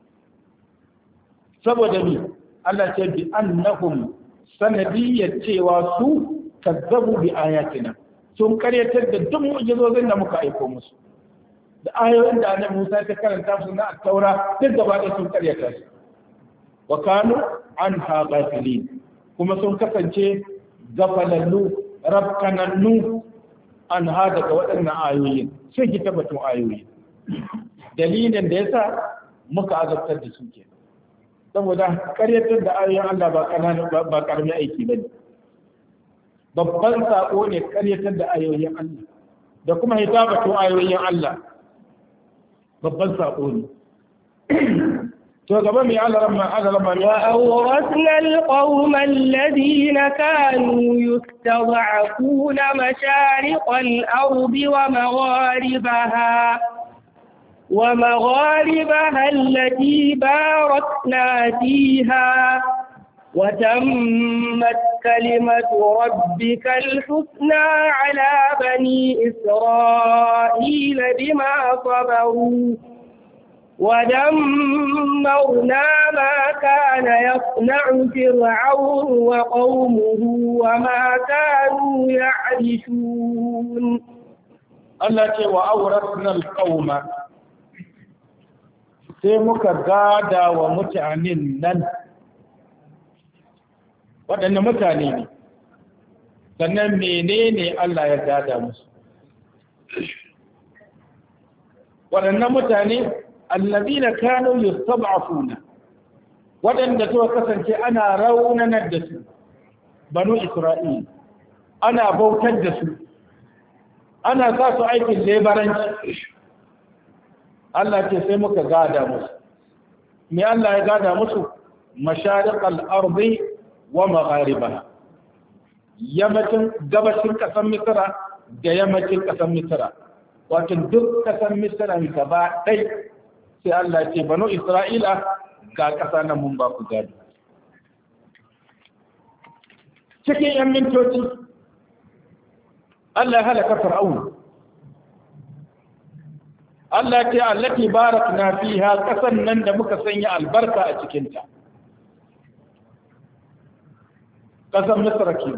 saboda ni Allah ce bi annahum sanadiyyar cewa su kazzabu bi ayatina sun karyatar da duk mu'jizozin da muka aiko musu da ayoyin da Annabi Musa ta karanta su na Taura duk gaba da sun karyata su wa kanu anha ghafilin kuma sun kasance gafalallu rabkanannu anha daga waɗannan ayoyin sun ki tabbatun ayoyi dalilin da yasa muka azabtar da su kenan saboda karyatar da ayoyin Allah ba karamin aiki bane babban sako ne karyatar da ayoyin Allah da kuma hitabatun ayoyin Allah babban sako ne to gaba mai Allah ramma wa awrasna alqawma alladhina kanu yustad'afuna mashariqal ardi wa magharibaha ومغاربها التي باركنا فيها وتمت كلمة ربك الحسنى على بني إسرائيل بما صبروا ودمرنا ما كان يصنع فرعون وقومه وما كانوا يعرشون التي وأورثنا القوم sai muka gada wa mutanen nan waɗanne mutane ne sannan menene Allah ya gada musu waɗannan mutane allazina kanu yustab'afuna waɗanda suka kasance ana raunanar da su banu Isra'il ana bautar da su ana sa su aikin lebaranci Allah ce sai muka gada musu me Allah ya gada musu mashariqal ardi wa magharibaha yammacin gabashin kasar Misra da yammacin kasar Misra wato duk kasar Misra gaba dai sai Allah ce banu Isra'ila ga kasa nan mun ba ku gado cikin yan mintoci Allah ya halaka Fir'aun Allah ce allati barakna fiha kasan nan da muka sanya albarka a cikinta kasan Misra ke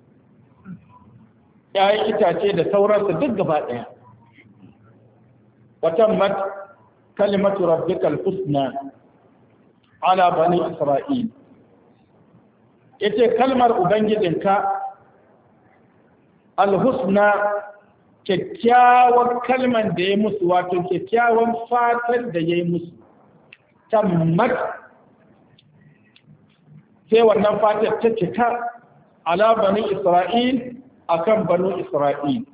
yayin itace da sauransu duk gaba daya watammat kalimatu rabbikal husna ala bani isra'il yace kalmar ubangijinka alhusna kyakkyawar kalman da ya musu, wato kyakkyawan fatar da ya yi musu, tammat sai wannan fatar ta cika ala bani Isra'il akan banu Isra'il.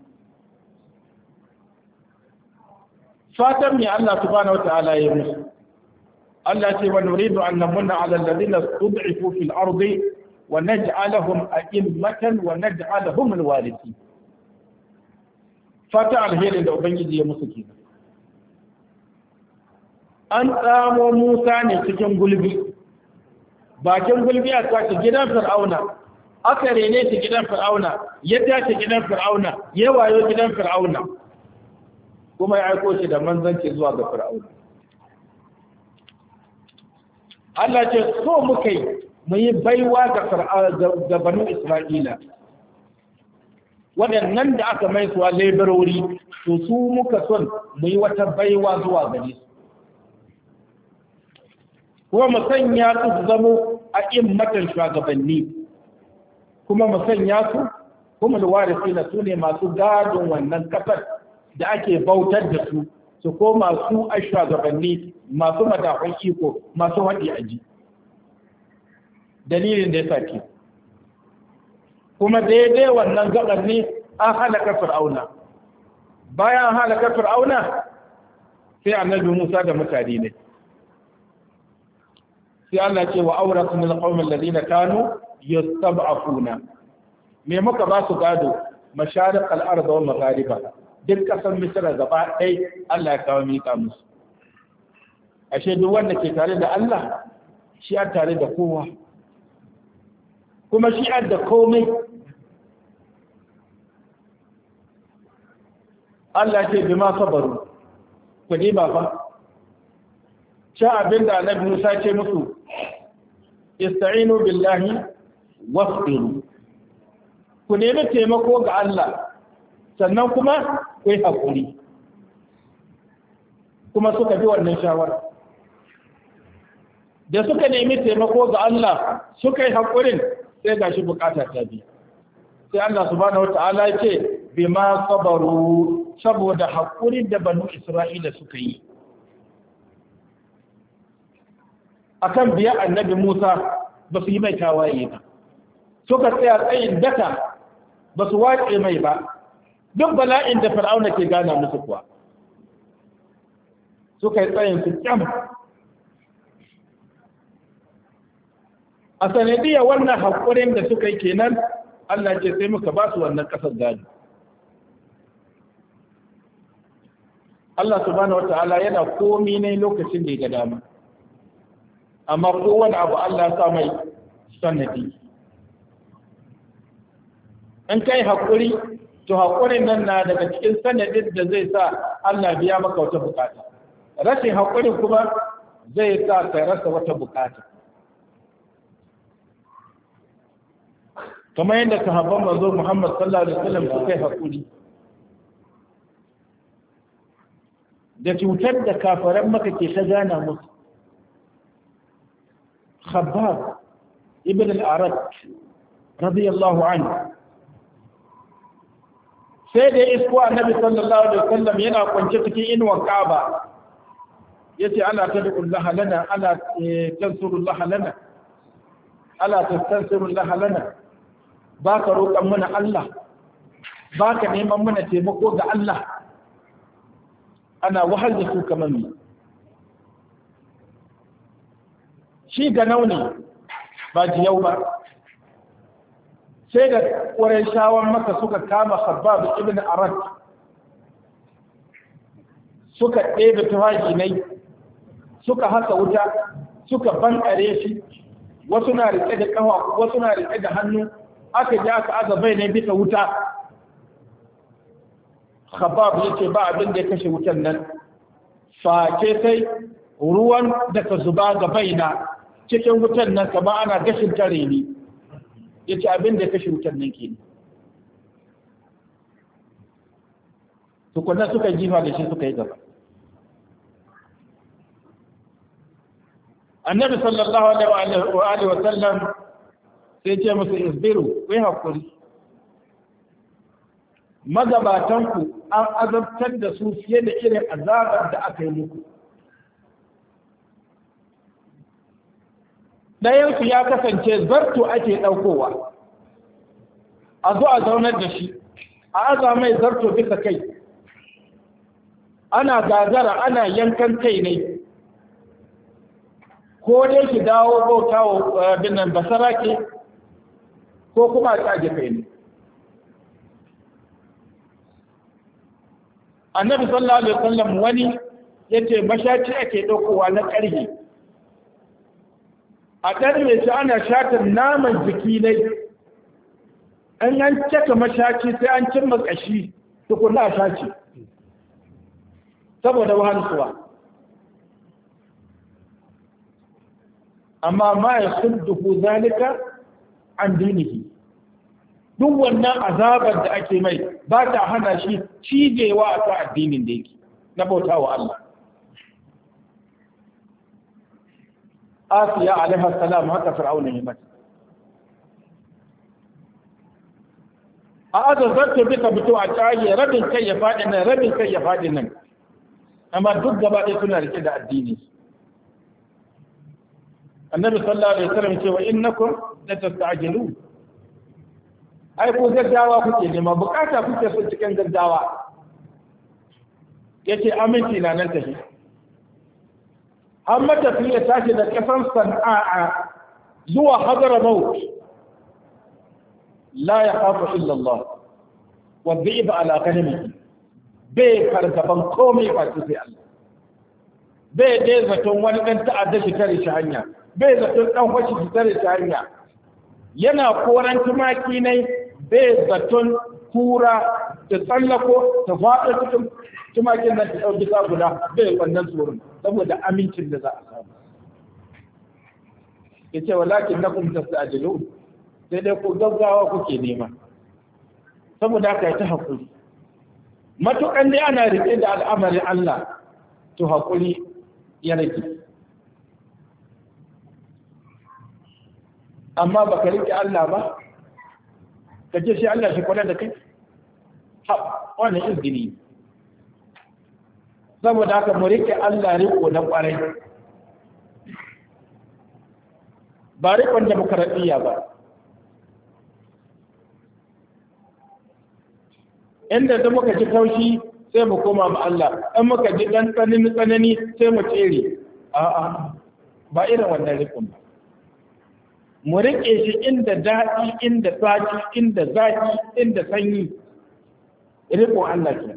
Fatan mai Allah subhanahu wata'ala ya musu, Allah ce wa nuridu an namunna ala alladhina stud'ifu fil ardi wa naj'alahum a'immatan wa naj'alahum alwarithin. Fata alherin da Ubangiji ya musu kenan. An tsamo Musa ne cikin gulbi, bakin gulbi a tashi gidan Fir'auna, aka rene shi gidan Fir'auna, ya tashi gidan Fir'auna, ya wayo gidan Fir'auna, kuma ya aiko shi da manzanci zuwa ga Fir'auna. Allah ce so muka yi mu yi baiwa ga banu Isra'ila. Waɗannan da aka mai suwa labarori, to su muka son mu yi wata baiwa zuwa gare su. Kuma mu sanya su zamo a immatan shugabanni, kuma mu sanya su kuma alwarisi na su ne masu gadon wannan kafar da ake bautar da su, su koma su a shugabanni masu madafan iko, masu haɗi aji. Dalilin da ya sake. Kuma daidai wannan gabar ne an halaka Fir'auna. Bayan halaka Fir'auna sai annabi Musa da mutane ne. Sai Allah ce wa awratun alqawmin alladhina kanu yastab'afuna. Me muka ba su gado? Mashariq al-ard wa maghariba. Duk kasan Misra gaba ɗaya Allah ya kawo mika musu. Ashe duk wanda ke tare da Allah shi a tare da kowa. Kuma shi da komai. Allah ce bi ma sabaru, ku ne ba fa. Sha abin da Annabi Musa ce musu, ista'inu billahi wasbiru. Ku nemi taimako ga Allah, sannan kuma ku yi hakuri. Kuma suka bi wannan shawara. Da suka nemi taimako ga Allah, suka yi hakurin, sai gashi bukata ta bi. Sai Allah subhanahu wata'ala ya ce bima sabaru, saboda haƙurin da banu Isra'ila suka yi. Akan biya annabi Musa ba su yi mai tawaye ba, suka tsaya tsayin daka ba su wace mai ba, duk bala'in da Fir'auna ke gana musu kuwa. Suka yi tsayin su kyam. A sanadiyar wannan haƙurin da suka yi kenan, Allah ce sai muka ba su wannan ƙasar gado. Allah subhanahu wata'ala yana komi ne lokacin da ya ga dama, amma kowane abu Allah ya sa mai sanadi. In kai haƙuri, to haƙurin nan na daga cikin sanadin da zai sa Allah biya maka wata bukata. Rashin haƙurin kuma zai sa ka rasa wata bukata. Kamar yadda sahabban manzo Muhammad sallallahu alaihi wasallam suka yi haƙuri da cutar da kafaran maka ke ta gana musu. Khabbab ibn al-Arat radiyallahu anhu sai da isko annabi sallallahu alaihi wasallam yana kwance cikin inuwar Kaaba, yace ala tad'ullaha lana, ala tansurullaha lana, ala tastansirullaha lana. Baka roƙan mana Allah, baka neman mana taimako ga Allah. Ana wahal da su kamar mu. Shi ga nauni ba jiyau ba. Sai da Qurayshawan Makka suka kama Khabbab ibn Arat, suka ɗebe tuwaji nai, suka haka wuta, suka bankare shi, wasu na riƙe da ƙafa, wasu na riƙe da hannu, aka ji aka aza bai ne bisa wuta. Khabbab ya ce ba abin da ya kashe wutan nan, face sai ruwan da ka zuba ga baina cikin wutan nan kama ana gashin tare ne. Ya ce abin da ya kashe wutan nan ke. Tukunan suka jifa da shi suka yi gaba. Annabi sallallahu alaihi wa sallam sai ce musu isbiru ku yi haƙuri. Magabatanku an azabtar da su fiye da irin azabar da aka yi muku. Ɗayansu ya kasance zarto ake ɗaukowa, a zo a zaunar da shi, a aza mai zarto bisa kai, ana gagara ana yankan kai ne, ko dai ki dawo bauta wa binnan basarake ko kuma a tsage kai ne. Annabi sallallahu alaihi wasallam wani yace mashaci ake ɗaukowa na ƙarfi, a ɗarme shi ana shatar naman jiki ne, an caka mashaci sai an cimma ƙashi tukuna a shaci saboda wahalsuwa. Amma ma ya sudduhu zalika an dinihi, duk wannan azabar da ake mai ba ta hana shi cijewa a kan addinin da yake na bauta wa Allah. Asiya alaiha salam haka fir'auna ya mata. A azazarta bisa fito a caye rabin kai ya faɗi nan rabin kai ya faɗi nan, amma duk gaba ɗaya suna rike da addini. Annabi sallallahu alaihi wasallam ce wa innakum la tasta'jilun, ai ko gaggawa kuke nema, bukata kuke so cikin gaggawa. Yace aminci na nan tafi. Har matafi ya tashi da kasan Sana'a zuwa Hadramaut, la yakhafu illa Allah wa dhi'ba ala ghanamihi, bai fargaban komai ba sai Allah. Bai dai zaton wani dan ta'adda shi tare shi hanya, bai zaton dan fashi shi tare shi hanya. Yana koran tumaki ne, bai zaton kura ta tsallako ta faɗa cikin tumakin nan ta ɗauki sa guda, bai wannan tsoron saboda amincin da za a samu. Ya ce walakin na kuma ta sa'ajilu, sai dai ku gaggawa kuke nema, saboda haka ya ta haƙuri. Matuƙan dai ana riƙe da al'amarin Allah, to haƙuri ya rage. Amma ba ka riƙe Allah ba, ka ce shi Allah shi kula da kai? Wannan izini. Saboda haka mu riƙe Allah riƙo na ƙwarai, ba riƙon demokaradiyya ba. Inda da muka ji kaushi sai mu koma ma Allah, in muka ji ɗan tsanani sai mu tsere. A'a, ba irin wannan riƙon ba. Mu riƙe shi inda daɗi, inda tsaki, inda zaki, inda sanyi, riƙon Allah ke.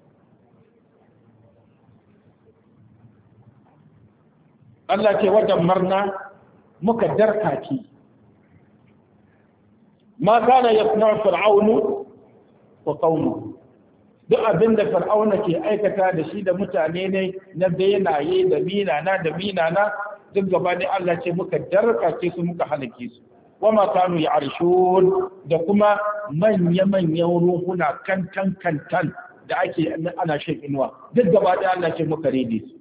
Allah ce wajen marna muka darkaki. Ma kana yasna fir'aunu wa qaumu, duk abinda fir'auna ke aikata da shi da mutane ne na benaye da minana duk gaba ne Allah ce muka darkake su muka halake su. Wama kanu ya'rishun, da kuma manya-manyan ruhuna kantan da ake ana shan inuwa duk gaba da Allah ce muka rede su.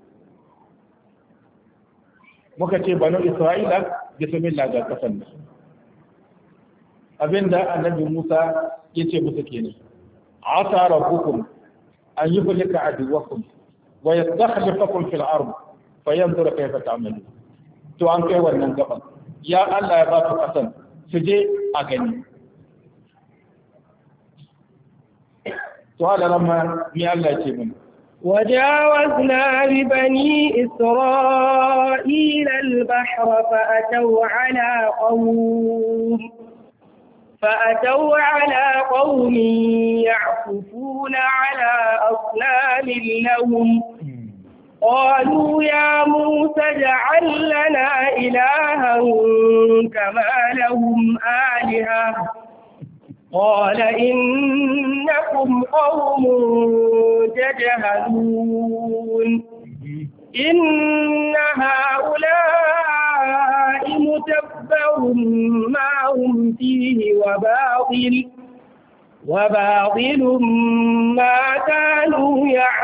Muka ce banu Isra'ila bismillah ga kasan da abinda annabi Musa yace musu kenan. Asa rabbukum an yuhlika aduwakum wa yastakhlifakum fil ard fayanzura kayfa ta'malun. To an kai wannan gaban, ya Allah ya ba su kasan su je a gani. To halarama mi Allah ya ce mun وجاوزنا ببني إسرائيل البحر فأتوا على قوم يعكفون على أصنام لهم قالوا يا موسى اجعل لنا إلها كما لهم آلهة قال إنكم قوم تجهلون إن هؤلاء متبر ما هم فيه وباطل ما كانوا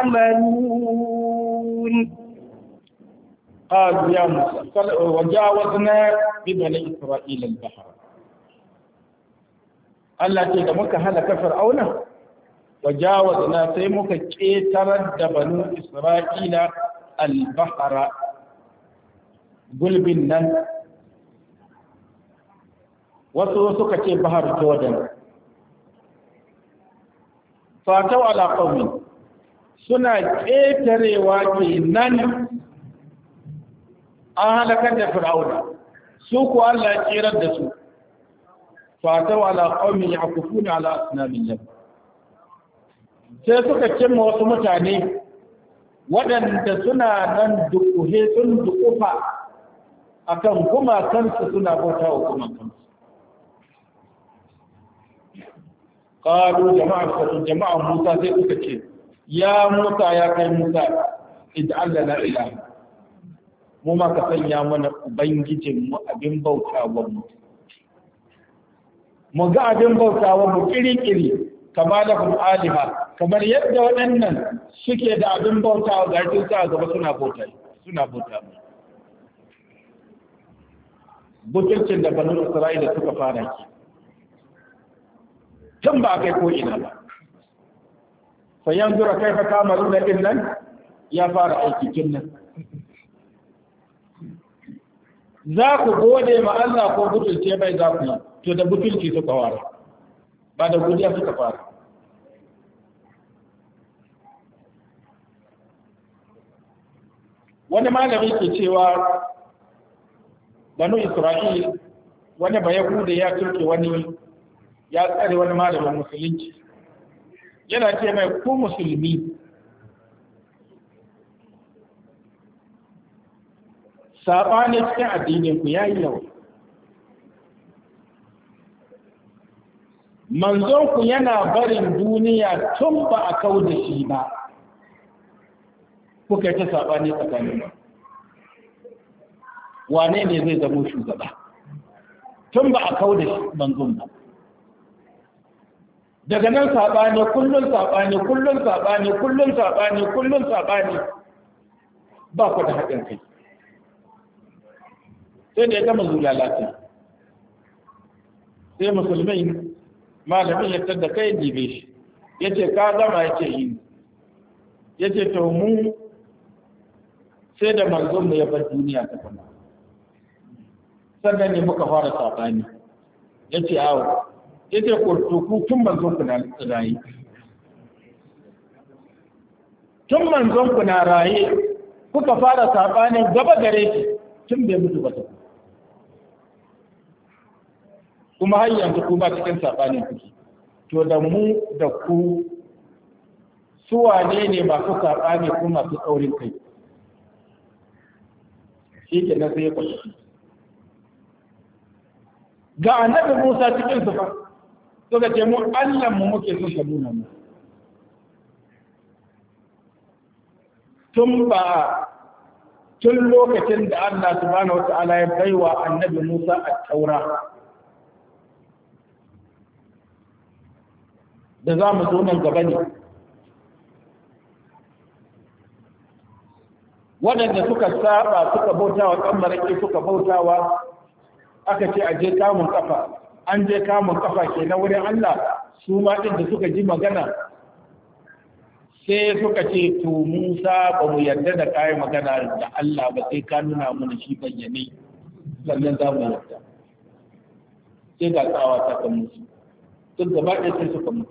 يعملون. قالوا يا موسى وجاوزنا ببني إسرائيل البحر. Allah ce da muka halaka fir'auna wajawazna sai muka ƙetarar da banu Isra'ila al-bahra gulbin nan wasu suka ce bahar Jordan fatau ala qaumi suna ƙetarewa kenan an halakar da fir'auna su ku Allah ya tsirar da su fatau ala qaumi yaqufuna ala asnamin sai suka cimma wasu mutane waɗanda suna nan dukuhe sun dukufa akan gumakansu suna bauta wa gumakansu qalu jama'a Musa sai suka ce ya Musa ya kai Musa ij'al lana ilaha mu ma ka sanya mana ubangijin mu abin bautawa mu ga abin bautawa mu kiri kama da aliha kamar yadda waɗannan suke da abin bautawa ga su sa gaba suna bauta butulcin da banu Isra'ila suka fara ki tun ba kai ko ina ba fa yanzura kaifa kamaruna din nan ya fara aiki kin nan za ku gode ma Allah ko butulce bai za ku yi to da butulci suka fara ba da godiya suka fara wani malami ke cewa banu Isra'il wani bayahude ya turke wani ya tsare wani malamin musulunci yana ce mai ku musulmi saɓani cikin addinin ku yayi yawa manzon ku yana barin duniya tun ba a kau da shi ba kuka ta saɓani tsakanin wane ne zai zamo shugaba tun ba a kau da shi manzon ba daga nan saɓani kullum saɓani ba ku da haɗin kai sai da ya gama zulalata sai musulmai malamin ya tada kai jibe shi ya ce ka gama ya ce yi ya ce to mu sai da manzon mu ya bar duniya ta kuma sannan ne muka fara saɓani ya ce awo ya ce kurtuku tun manzon ku na raye tun manzon ku na raye kuka fara saɓanin gaba gare shi tun bai mutu ba ta kuma har yanzu ku ba cikin saɓanin kuke to da mu da ku suwane ne masu saɓani ko masu tsaurin kai shi ke na sai kwashi ga annabi Musa cikin su fa suka ce mu Allah mu muke son ka nuna mu tun lokacin da Allah subhanahu wata'ala ya baiwa annabi Musa at-Taura da za mu zo nan gaba ne waɗanda suka saba suka bautawa kammarake suka bautawa aka ce a je kamun kafa an je kamun kafa ke na wurin Allah su ma ɗin da suka ji magana sai suka ce to Musa ba mu yarda da kayan magana da Allah ba sai ka nuna mana shi bayyane sannan za mu yarda sai ga tsawa ta kan musu duk gaba ɗaya sai suka mutu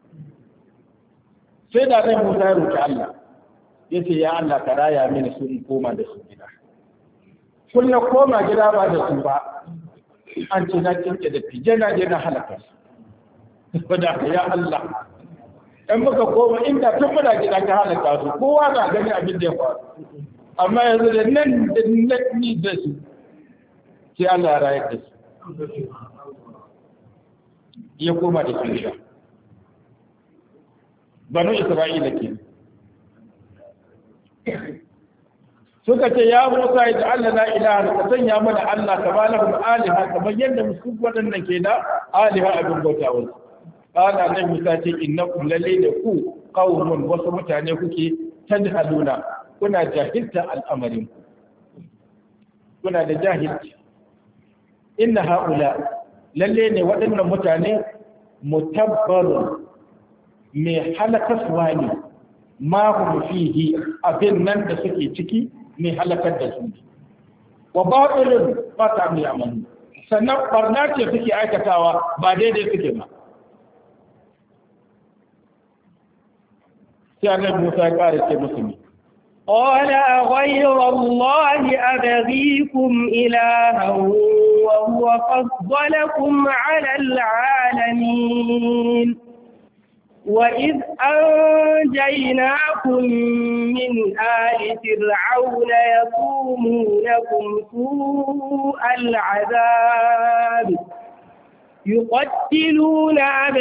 sai da zai Musa ya roƙi Allah ya ce ya Allah ka raya mini su in koma da su gida kun na koma gida ba da su ba an ce na kinke da fije na je na halaka su da ya Allah in muka koma inda tun muna gida ka halaka su kowa na gani abin da ya faru amma yanzu da nan da ni da su sai Allah ya rayar da su ya koma da su gida banu Isra'ila ke suka ce ya Musa ya Allah la ilaha ka sanya mana Allah ka ba lahu aliha kamar yadda musu wadannan ke da aliha abin bautawa qala nan Musa ce innakum lalle da ku qaumun wasu mutane kuke tajhaluna kuna jahilta al'amarin kuna da jahilci inna haula lalle ne waɗannan mutane mutabbarun mai halakaswa ne ma hum fihi abin nan da suke ciki mai halakar da su wa batilun ba ta mai amanu sannan barna ce suke aikatawa ba daidai suke ba sai annabi Musa ya kare ce musu قال غير الله أبغيكم إلها وهو فضلكم على العالمين وإذ أنجيناكم من آل فرعون يصومونكم سوء العذاب يقتلون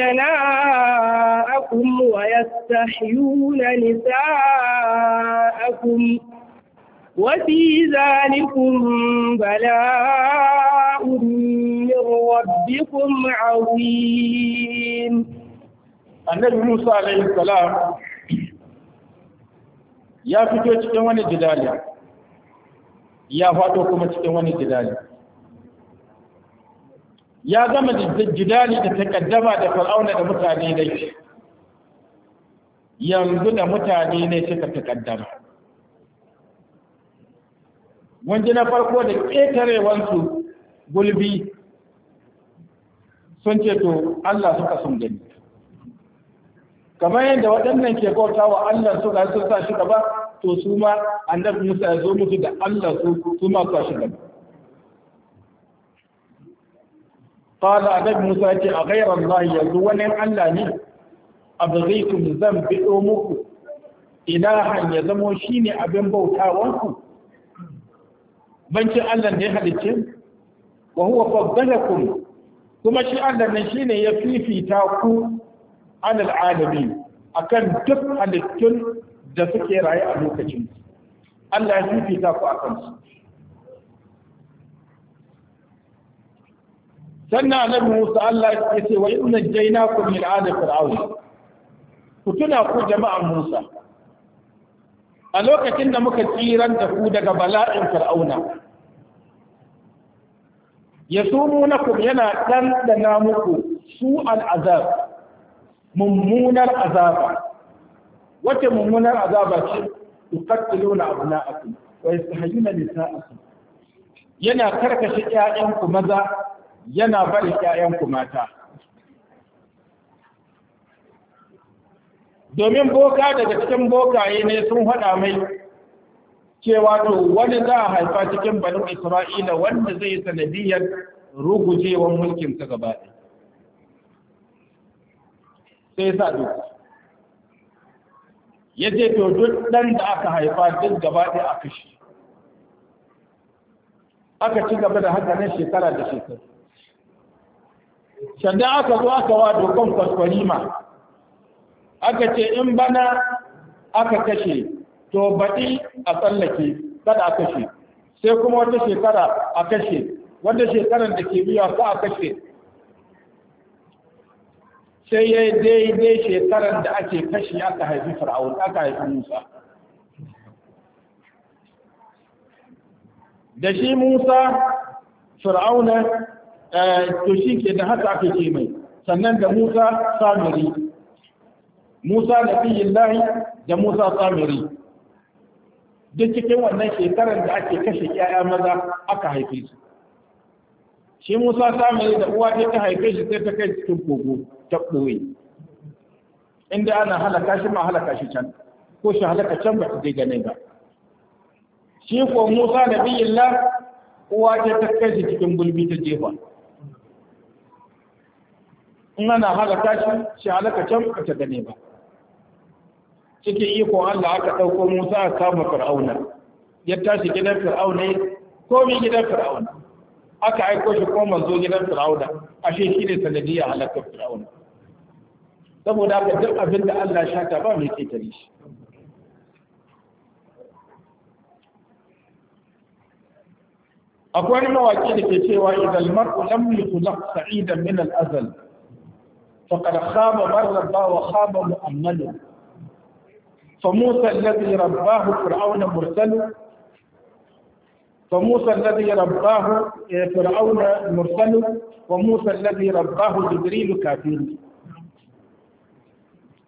أبناءكم ويستحيون نساءكم وفي ذلكم بلاء من ربكم عظيم. النبي موسى عليه السلام ya fito cikin wani jidali ya faɗo kuma cikin wani jidali ya gama da jidali da takaddama da fir'auna da mutane dai yanzu da mutane ne suka takaddama wanda na farko da ƙetarewansu gulbi sun ce to Allah suka sun gani kamar yadda waɗannan ke bauta wa Allah suka sun sa shi gaba to su ma annabi Musa ya zo musu da Allah su ma su shi gaba qala annabi Musa ce a ghayra Allah yanzu wani Allah ne abghaytum zan bido muku ilahan ya zamo shine abin bautawanku bancin Allah da ya halicce wa huwa faddalakum kuma shi Allah ne shine ya fifita ku alal alamin akan duk halittun da suke raye a lokacin Allah ya fifita ku akan su sannan annabi Musa Allah ya ce wa inna jaynakum min ali fir'aun ku tuna ku jama'an Musa a lokacin da muka tsiran da ku daga bala'in fir'auna yasumunakum yana dandana muku su al'azab mummunar azaba wace mummunar azaba ce tuqattiluna abna'akum wa yastahyuna nisa'akum yana karkashe ƴaƴanku maza yana bari ƴaƴanku mata domin boka daga cikin bokaye ne sun faɗa mai cewa to wani za a haifa cikin banu Isra'ila wanda zai sanadiyar rugujewan mulkin ta gaba ɗaya sai sa duk ya ce to duk ɗan da aka haifa duk gaba ɗaya a kashe aka ci gaba da haka nan shekara da shekara sannan aka zo aka wa dokan kwaskwarima aka ce in bana aka kashe to baɗi a tsallake kada a kashe sai kuma wata shekara a kashe wanda shekarar da ke biya ko a kashe sai ya yi daidai shekarar da ake kashe aka haifi fir'aun aka haifi Musa da shi Musa fir'auna to shi ke da haka aka ce mai sannan da Musa Samiri Musa nabiyullahi da Musa Samiri duk cikin wannan shekarar da ake kashe ƴaƴa maza aka haife su shi Musa Samiri da uwa ta haife shi sai ta kai cikin kogo ta ɓoye inda ana halaka shi ma halaka shi can ko shi halaka can ba ta dai gane ba shi ko Musa nabiyullah uwa ta kai shi cikin gulbi ta jefa in ana halaka shi halaka can ba ta gane ba cikin iko Allah aka ɗauko Musa a kama Fir'auna ya tashi gidan Fir'auna komi gidan Fir'auna aka aiko shi ko manzo gidan Fir'auna ashe shi ne sanadiyar halakar Fir'auna saboda haka duk abin da Allah shata ba mai ketare shi akwai wani mawaki da ke cewa idan mar'u lam yukhlaq sa'idan min al-azal faqad khaba marra wa khaba mu'ammalu فموسى الذي رباه فرعون مرسل فموسى الذي رباه فرعون مرسل وموسى الذي رباه جبريل كافر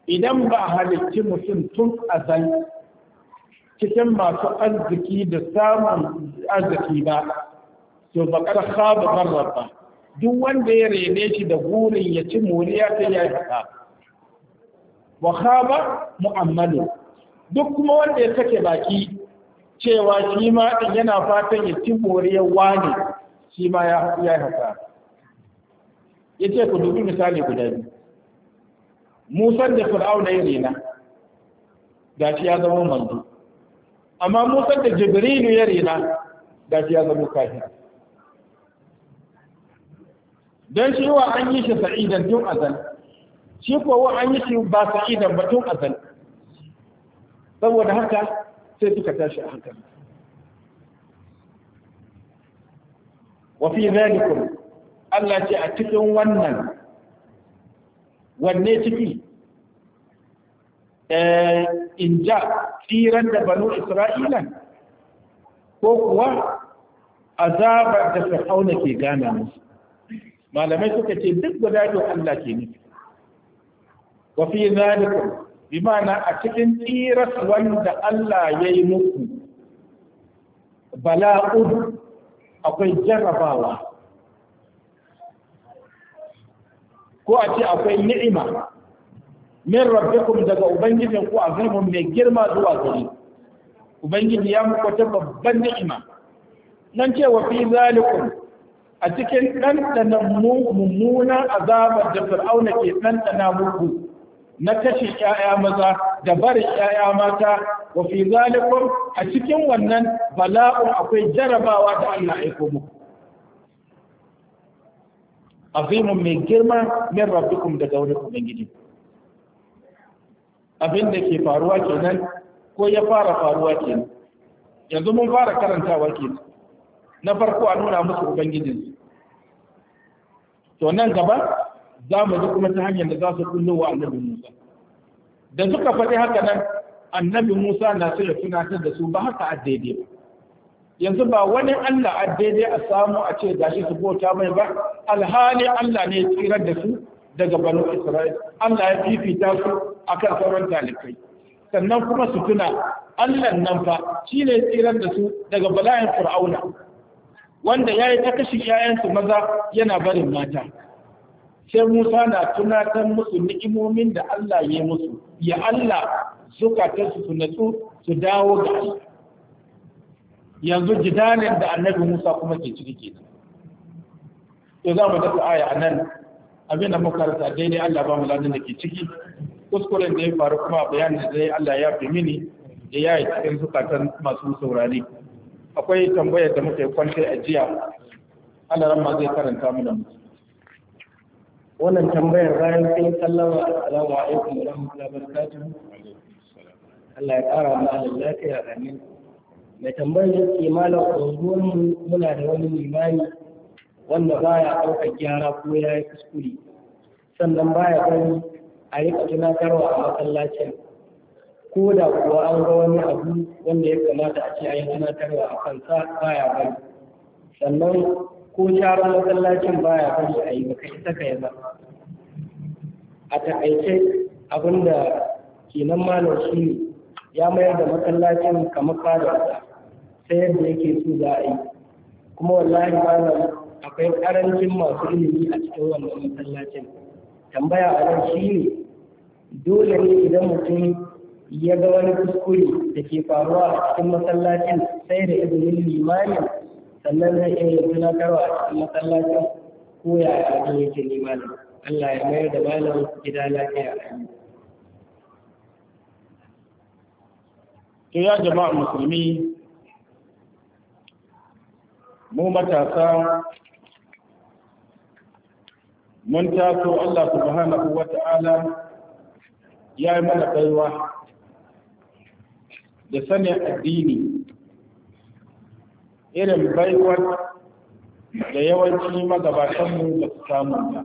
idan ba a halicci mutum tun azal cikin masu arziki da samun arziki ba, to bakar khaba marraba duk wanda ya rene shi da burin ya ci moriya ta ya haka wa khaba mu'ammalu duk kuma wanda ya sake baki cewa shi ma din yana fatan ya ci moriyar wani shi ma ya haka yace ku dubi misali guda biyu Musa da Fir'auna ya rena gashi ya zama manzo amma Musa da Jibrilu ya rena gashi ya zama kafir dan shi wa an yi shi sa'idan tun azal shi ko wa an yi shi ba sa'idan ba tun azal saboda haka sai suka tashi a hankali wa fi zalikum Allah ce a cikin wannan wanne ciki in ja tsiran da banu Isra'ila ko kuwa azabar da Fir'auna ke gana musu malamai suka ce duk guda biyu Allah ke nufi wa fi zalikum bi ma'ana a cikin tsiras wanda Allah ya yi muku bala'ud akwai jarrabawa ko a ce akwai ni'ima min rabbikum daga ubangijin ku azimun mai girma zuwa gari ubangiji ya muku wata babban ni'ima nan ce wa fi zalikum a cikin ɗanɗanan mummunan azabar da fir'auna ke ɗanɗana muku na kashe ƴaƴa maza da barin ƴaƴa mata wa fi zalikum a cikin wannan bala'un akwai jarabawa da Allah ya aiko muku azimun mai girma min rabbikum daga wurin ubangiji abin da ke faruwa kenan ko ya fara faruwa kenan yanzu mun fara karantawa kenan na farko a nuna musu ubangijin to nan gaba za mu ji kuma ta hanyar da za su kullo wa annabi Musa da suka faɗi haka nan annabi Musa na so ya tunatar da su ba haka a daidai ba yanzu ba wani Allah a daidai a samu a ce gashi su bauta mai ba alhali Allah ne ya tsirar da su daga banu Isra'il Allah ya fifita su akan sauran talibai sannan kuma su tuna Allah nan fa shi ne tsirar da su daga bala'in Fir'auna wanda ya yi ta kashi ‘ya'yansu maza yana barin mata sai Musa na tunatar musu ni'imomin da Allah ya yi musu ya Allah zukatarsu su natsu su dawo ga Allah yanzu jidanin da annabi Musa kuma ke ciki ke to za mu dafa aya a nan abin da muka rasa daidai Allah ba mu ladin da ke ciki kuskuren da ya faru kuma bayanin da zai Allah ya fi mini da ya yi cikin zukatan masu saurari akwai tambayar da muka yi kwantai a jiya Allah ran ma zai karanta mu da mu wannan tambayar bayan sai sallama assalamu alaikum wa rahmatullahi wa barakatuh Allah ya kara mu lafiya amin mai tambayar yake malam unguwar muna da wani limani wanda baya ɗaukar gyara ko ya yi kuskure sannan baya bari a rika tunatarwa a masallacin ko da kuwa an ga wani abu wanda ya kamata a ce a yi tunatarwa a kansa baya bari sannan ko sharar masallacin baya bari a yi baka isa ka yi ba a taƙaice abinda kenan malam shi ne ya mayar da masallacin kamar fadarsa sai yadda yake so za a yi kuma wallahi malam akwai ƙarancin masu ilimi a cikin wannan masallacin tambaya a nan shi ne dole ne idan mutum ya ga wani kuskure da ke faruwa a cikin masallacin sai da izinin limamin sannan zai iya tunatarwa a cikin masallacin ko ya abin yake limamin Allah ya mayar da malam gida lafiya a yi. To ya jama'a musulmi mu matasa mun taso Allah subhanahu wa ta'ala ya yi mana baiwa da sanin addini irin baiwar da yawanci magabatanmu ba su samu ba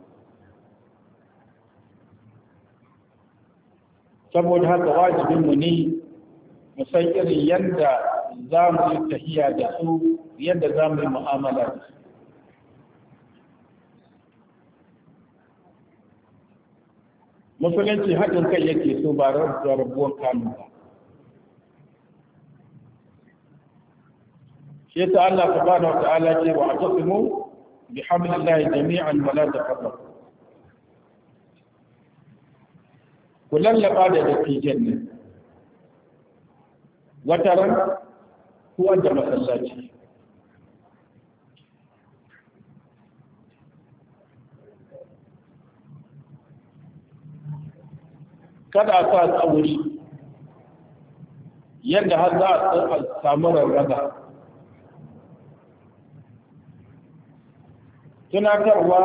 saboda haka wajibinmu ne mu san irin yadda za mu yi tahiya da su yadda za mu yi mu'amala da su musulunci haɗin kai yake so ba rabuwar kanu ba. shi yasa Allah subhanahu wa ta'ala ce wa atasimu bi hablillahi jami'an wa la tafarraqu. ku lallaba da dattijan ne wata ran kuwa da masallaci. kada a sa tsauri yadda har za a samu rarraba. tunatarwa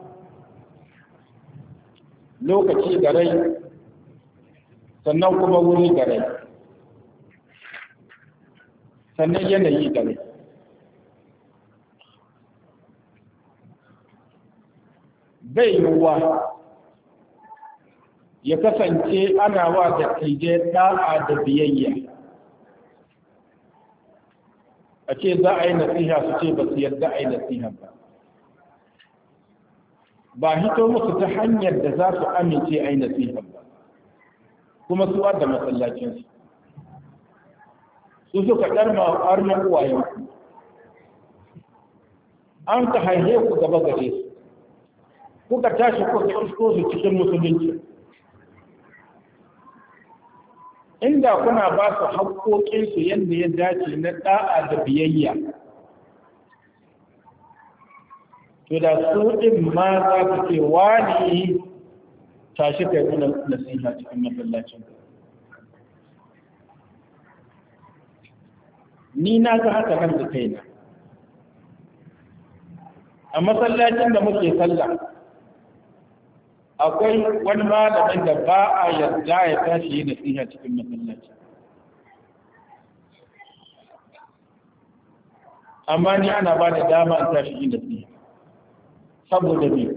lokaci da rai sannan kuma wuri da rai sannan yanayi da rai. bai yiwuwa ya kasance ana wa dattijai da'a da biyayya a ce za a yi nasiha su ce ba su yarda a yi nasiha ba. ba hito musu ta hanyar da za su amince a yi nasiha ba, kuma su da masallacinsu su suka ɗarma arnan uwayenku an ka haihe ku gaba gare su kuka tashi kuka isko su cikin musulunci. inda kuna ba su haƙoƙinsu yadda ya dace na ɗa'a da biyayya, to da su ɗin ma za su ce wani tashi kai kuna nasiha cikin masallacin. ni na ga haka nan da kaina a masallacin da muke sallah akwai wani malamin da ba a yarda ya tashi yi nasiha cikin masallaci, amma ni ana ba da dama a tashi yi nasiha saboda me?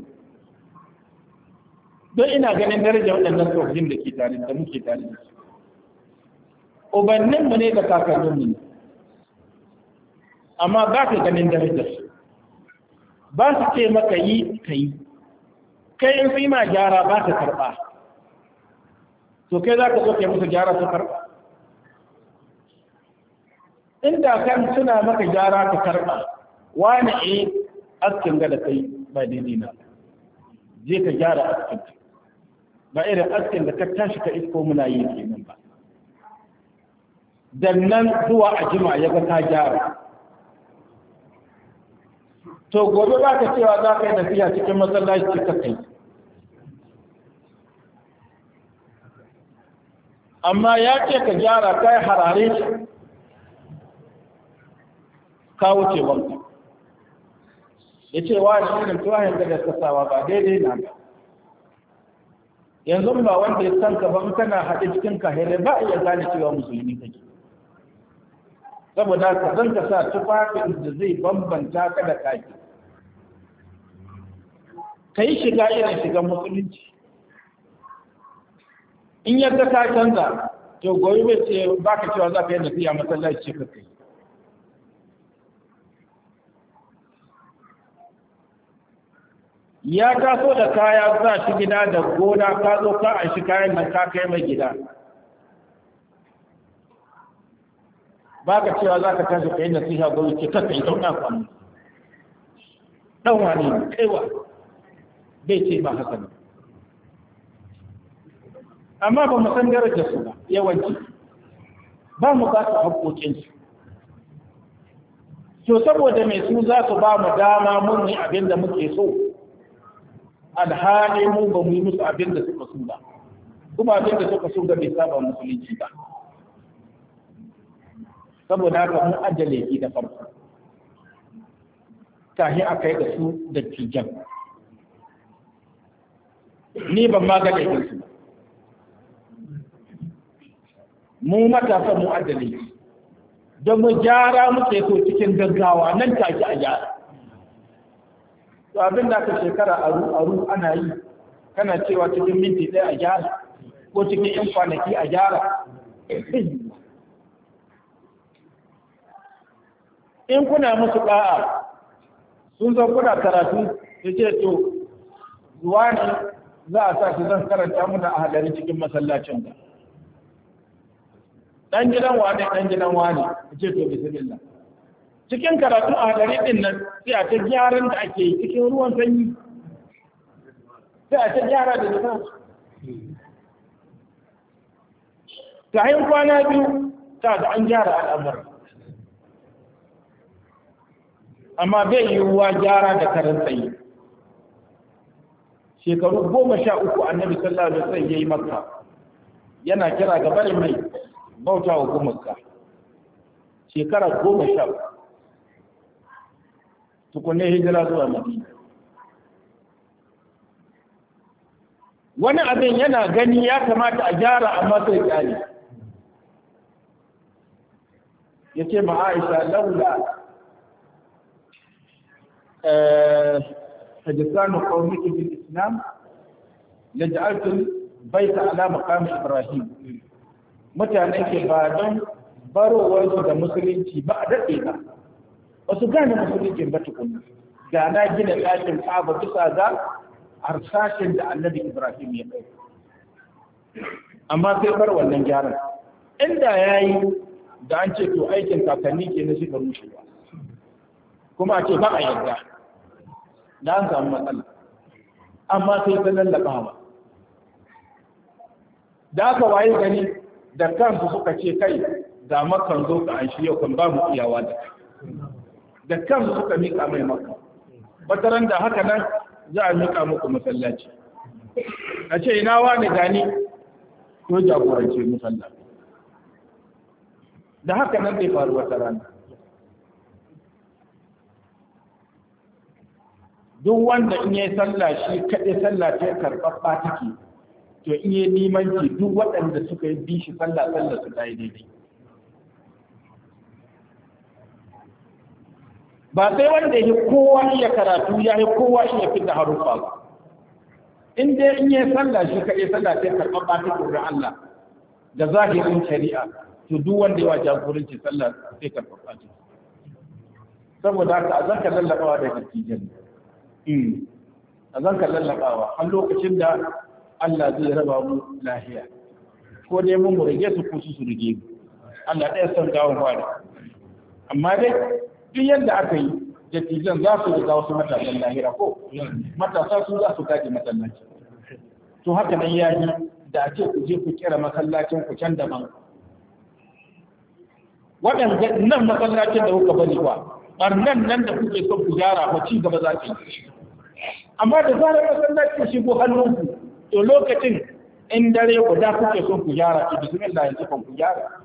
don ina ganin darajar waɗannan tsofaffin da ke tare da muke tare da su. ubanninmu ne da kakanninmu ne, amma ba ka ganin darajar su. ba su ce maka yi ka yi, kai in fi ma gyara ba ka karɓa, to kai za ka zo kai musu gyara su karɓa. inda kan suna maka gyara ka karɓa, wani askin ga da kai ba daidai na, je ka gyara askin, ba irin askin da ka tashi ka isko muna yi kenan ba. dan nan zuwa a jima ya ga ka gyara, to gobe ba ka cewa za ka yi nasiha cikin masallaci ka kai. amma ya ce ka gyara ka yi harare shi ka wuce wanka, ya ce wa ne irin tuwayen da kasawa ba daidai na ba. yanzu ba wanda ya san ka ba in kana haɗe cikin kahirai ba a iya gane cewa musulmi kake, saboda ka zan ka sa tufafin da zai bambanta ka da kaki, ka yi shiga irin shigan musulunci. in yadda ka canza to goyi bai ce ba ka cewa za ka yi nasiya masallaci ce ka kai. ya taso da kaya za shi gida da gona, ka zo ka an shi kayan nan ka kai mai gida, ba ka cewa za ka tashi ka yi nasiha goyi ce ka kai don ɗan ɗan wani kaiwa bai ce ba haka ne. amma ba mu san darajar su ba, yawanci ba mu ba su haƙoƙinsu. to saboda mai su za su ba mu dama mun yi abin da muke so, alhali mu ba mu yi musu abin da suka so ba, kuma abin da suka so ga bai saba musulunci ba. saboda haka mun ajale ki da farko tahi a kai da su da tijan. ni ban ma ga laifinsu ba, mu matasa mu adalci don mu gyara muke so cikin gaggawa nan take a gyara. to abin da aka shekara aru ana yi, kana cewa cikin minti ɗaya a gyara ko cikin 'yan kwanaki a gyara. in kuna musu ɗa'a sun zo kuna karatu ya ce to zuwa ne za a sa shi zan karanta muna a hadari cikin masallacin da dan gidan wane ce to bismillah cikin karatu a hadari din nan sai a ta gyaran da ake yi cikin ruwan sanyi sai a ta gyara da jama'a ta hain kwana biyu ta da an gyara al'amur amma bai yiwuwa gyara da karan tsaye shekaru 13 annabi sallallahu alaihi wasallam yayi makka yana kira ga barin mai bauta wa gumaka shekara 10 tukunne hijira zuwa madina wani abin yana gani ya kamata a gyara amma sai kyale yace ma Aisha laula حدثان قومك بالإسلام لجعلت البيت على مقام إبراهيم mutanen ke ba don barowarsu da musulunci ba a daɗe ba ba su gane musulunci ba tukuna ga na gina ɗakin ƙaba bisa ga harsashin da annabi Ibrahim ya kai amma sai bar wannan gyaran inda ya yi da an ce to aikin kakanni ke na suka rushe ba kuma a ce ba a yarda da an samu matsala amma sai ta lallaba ba da aka waye gani da kansu suka ce kai da makan zo ka an shi yau kan ba mu iyawa da kansu suka mika mai maka bataran da haka nan za a mika muku masallaci a ce ina wani gani ko jagorance masallaci da haka nan zai faru wata rana duk wanda in yi sallah shi kaɗai sallah ta karɓaɓɓa take to in yi limanci duk waɗanda suka yi bi shi sallah su ta yi daidai ba sai wanda ya kowa iya karatu ya yi kowa iya fita haruffa ba in dai in yi sallah shi kaɗai sallah ta karɓaɓɓa take wurin Allah da zahirin shari'a to duk wanda ya wa jagoranci sallah sai karɓaɓɓa take saboda haka a zanka lallaɓawa da dattijan a zanka lallaɓawa har lokacin da Allah zai raba mu lahiya ko dai mun rige su ko su rige mu Allah ɗaya son gawon fara amma dai duk yadda aka yi dattijan za su riga wasu matasan lahira ko matasa su za su kaji masallaci to haka nan ya yi da a ce ku je ku kira masallacin ku can daban waɗanda nan masallacin da kuka bari ba ɓarnan nan da kuke son ku gyara ba ci gaba za ku yi amma da zarar masallacin shigo hannunku to lokacin in dare guda kuke son ku gyara ki bismillah yanzu kan ku gyara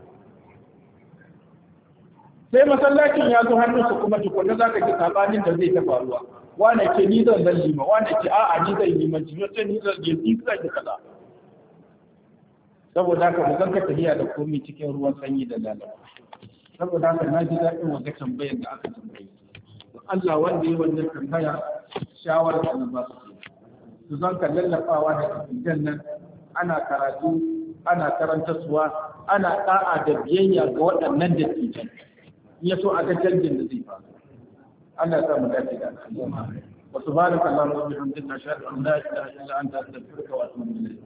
sai masallacin ya zo hannunsu kuma tukunna za ka ji sabanin da zai ta faruwa wane ce ni zan lima wane ce a'a ni zan limanci wace ni zan je ni zan yi kaza saboda haka mu zanka tafiya da komai cikin ruwan sanyi da lalata saboda haka na ji daɗin wanda tambayar da aka tambaye Allah wanda ya wannan tambaya shawarar da ba su zanka lallafawa da kafin nan ana karatu ana karantarsuwa ana da'a da biyayya ga waɗannan dattijan ya so a ga canjin da zai faru Allah ya sa mu dace da Allah wa subhanaka allahumma wa bihamdika ashhadu an la ilaha illa anta astaghfiruka wa atubu ilayk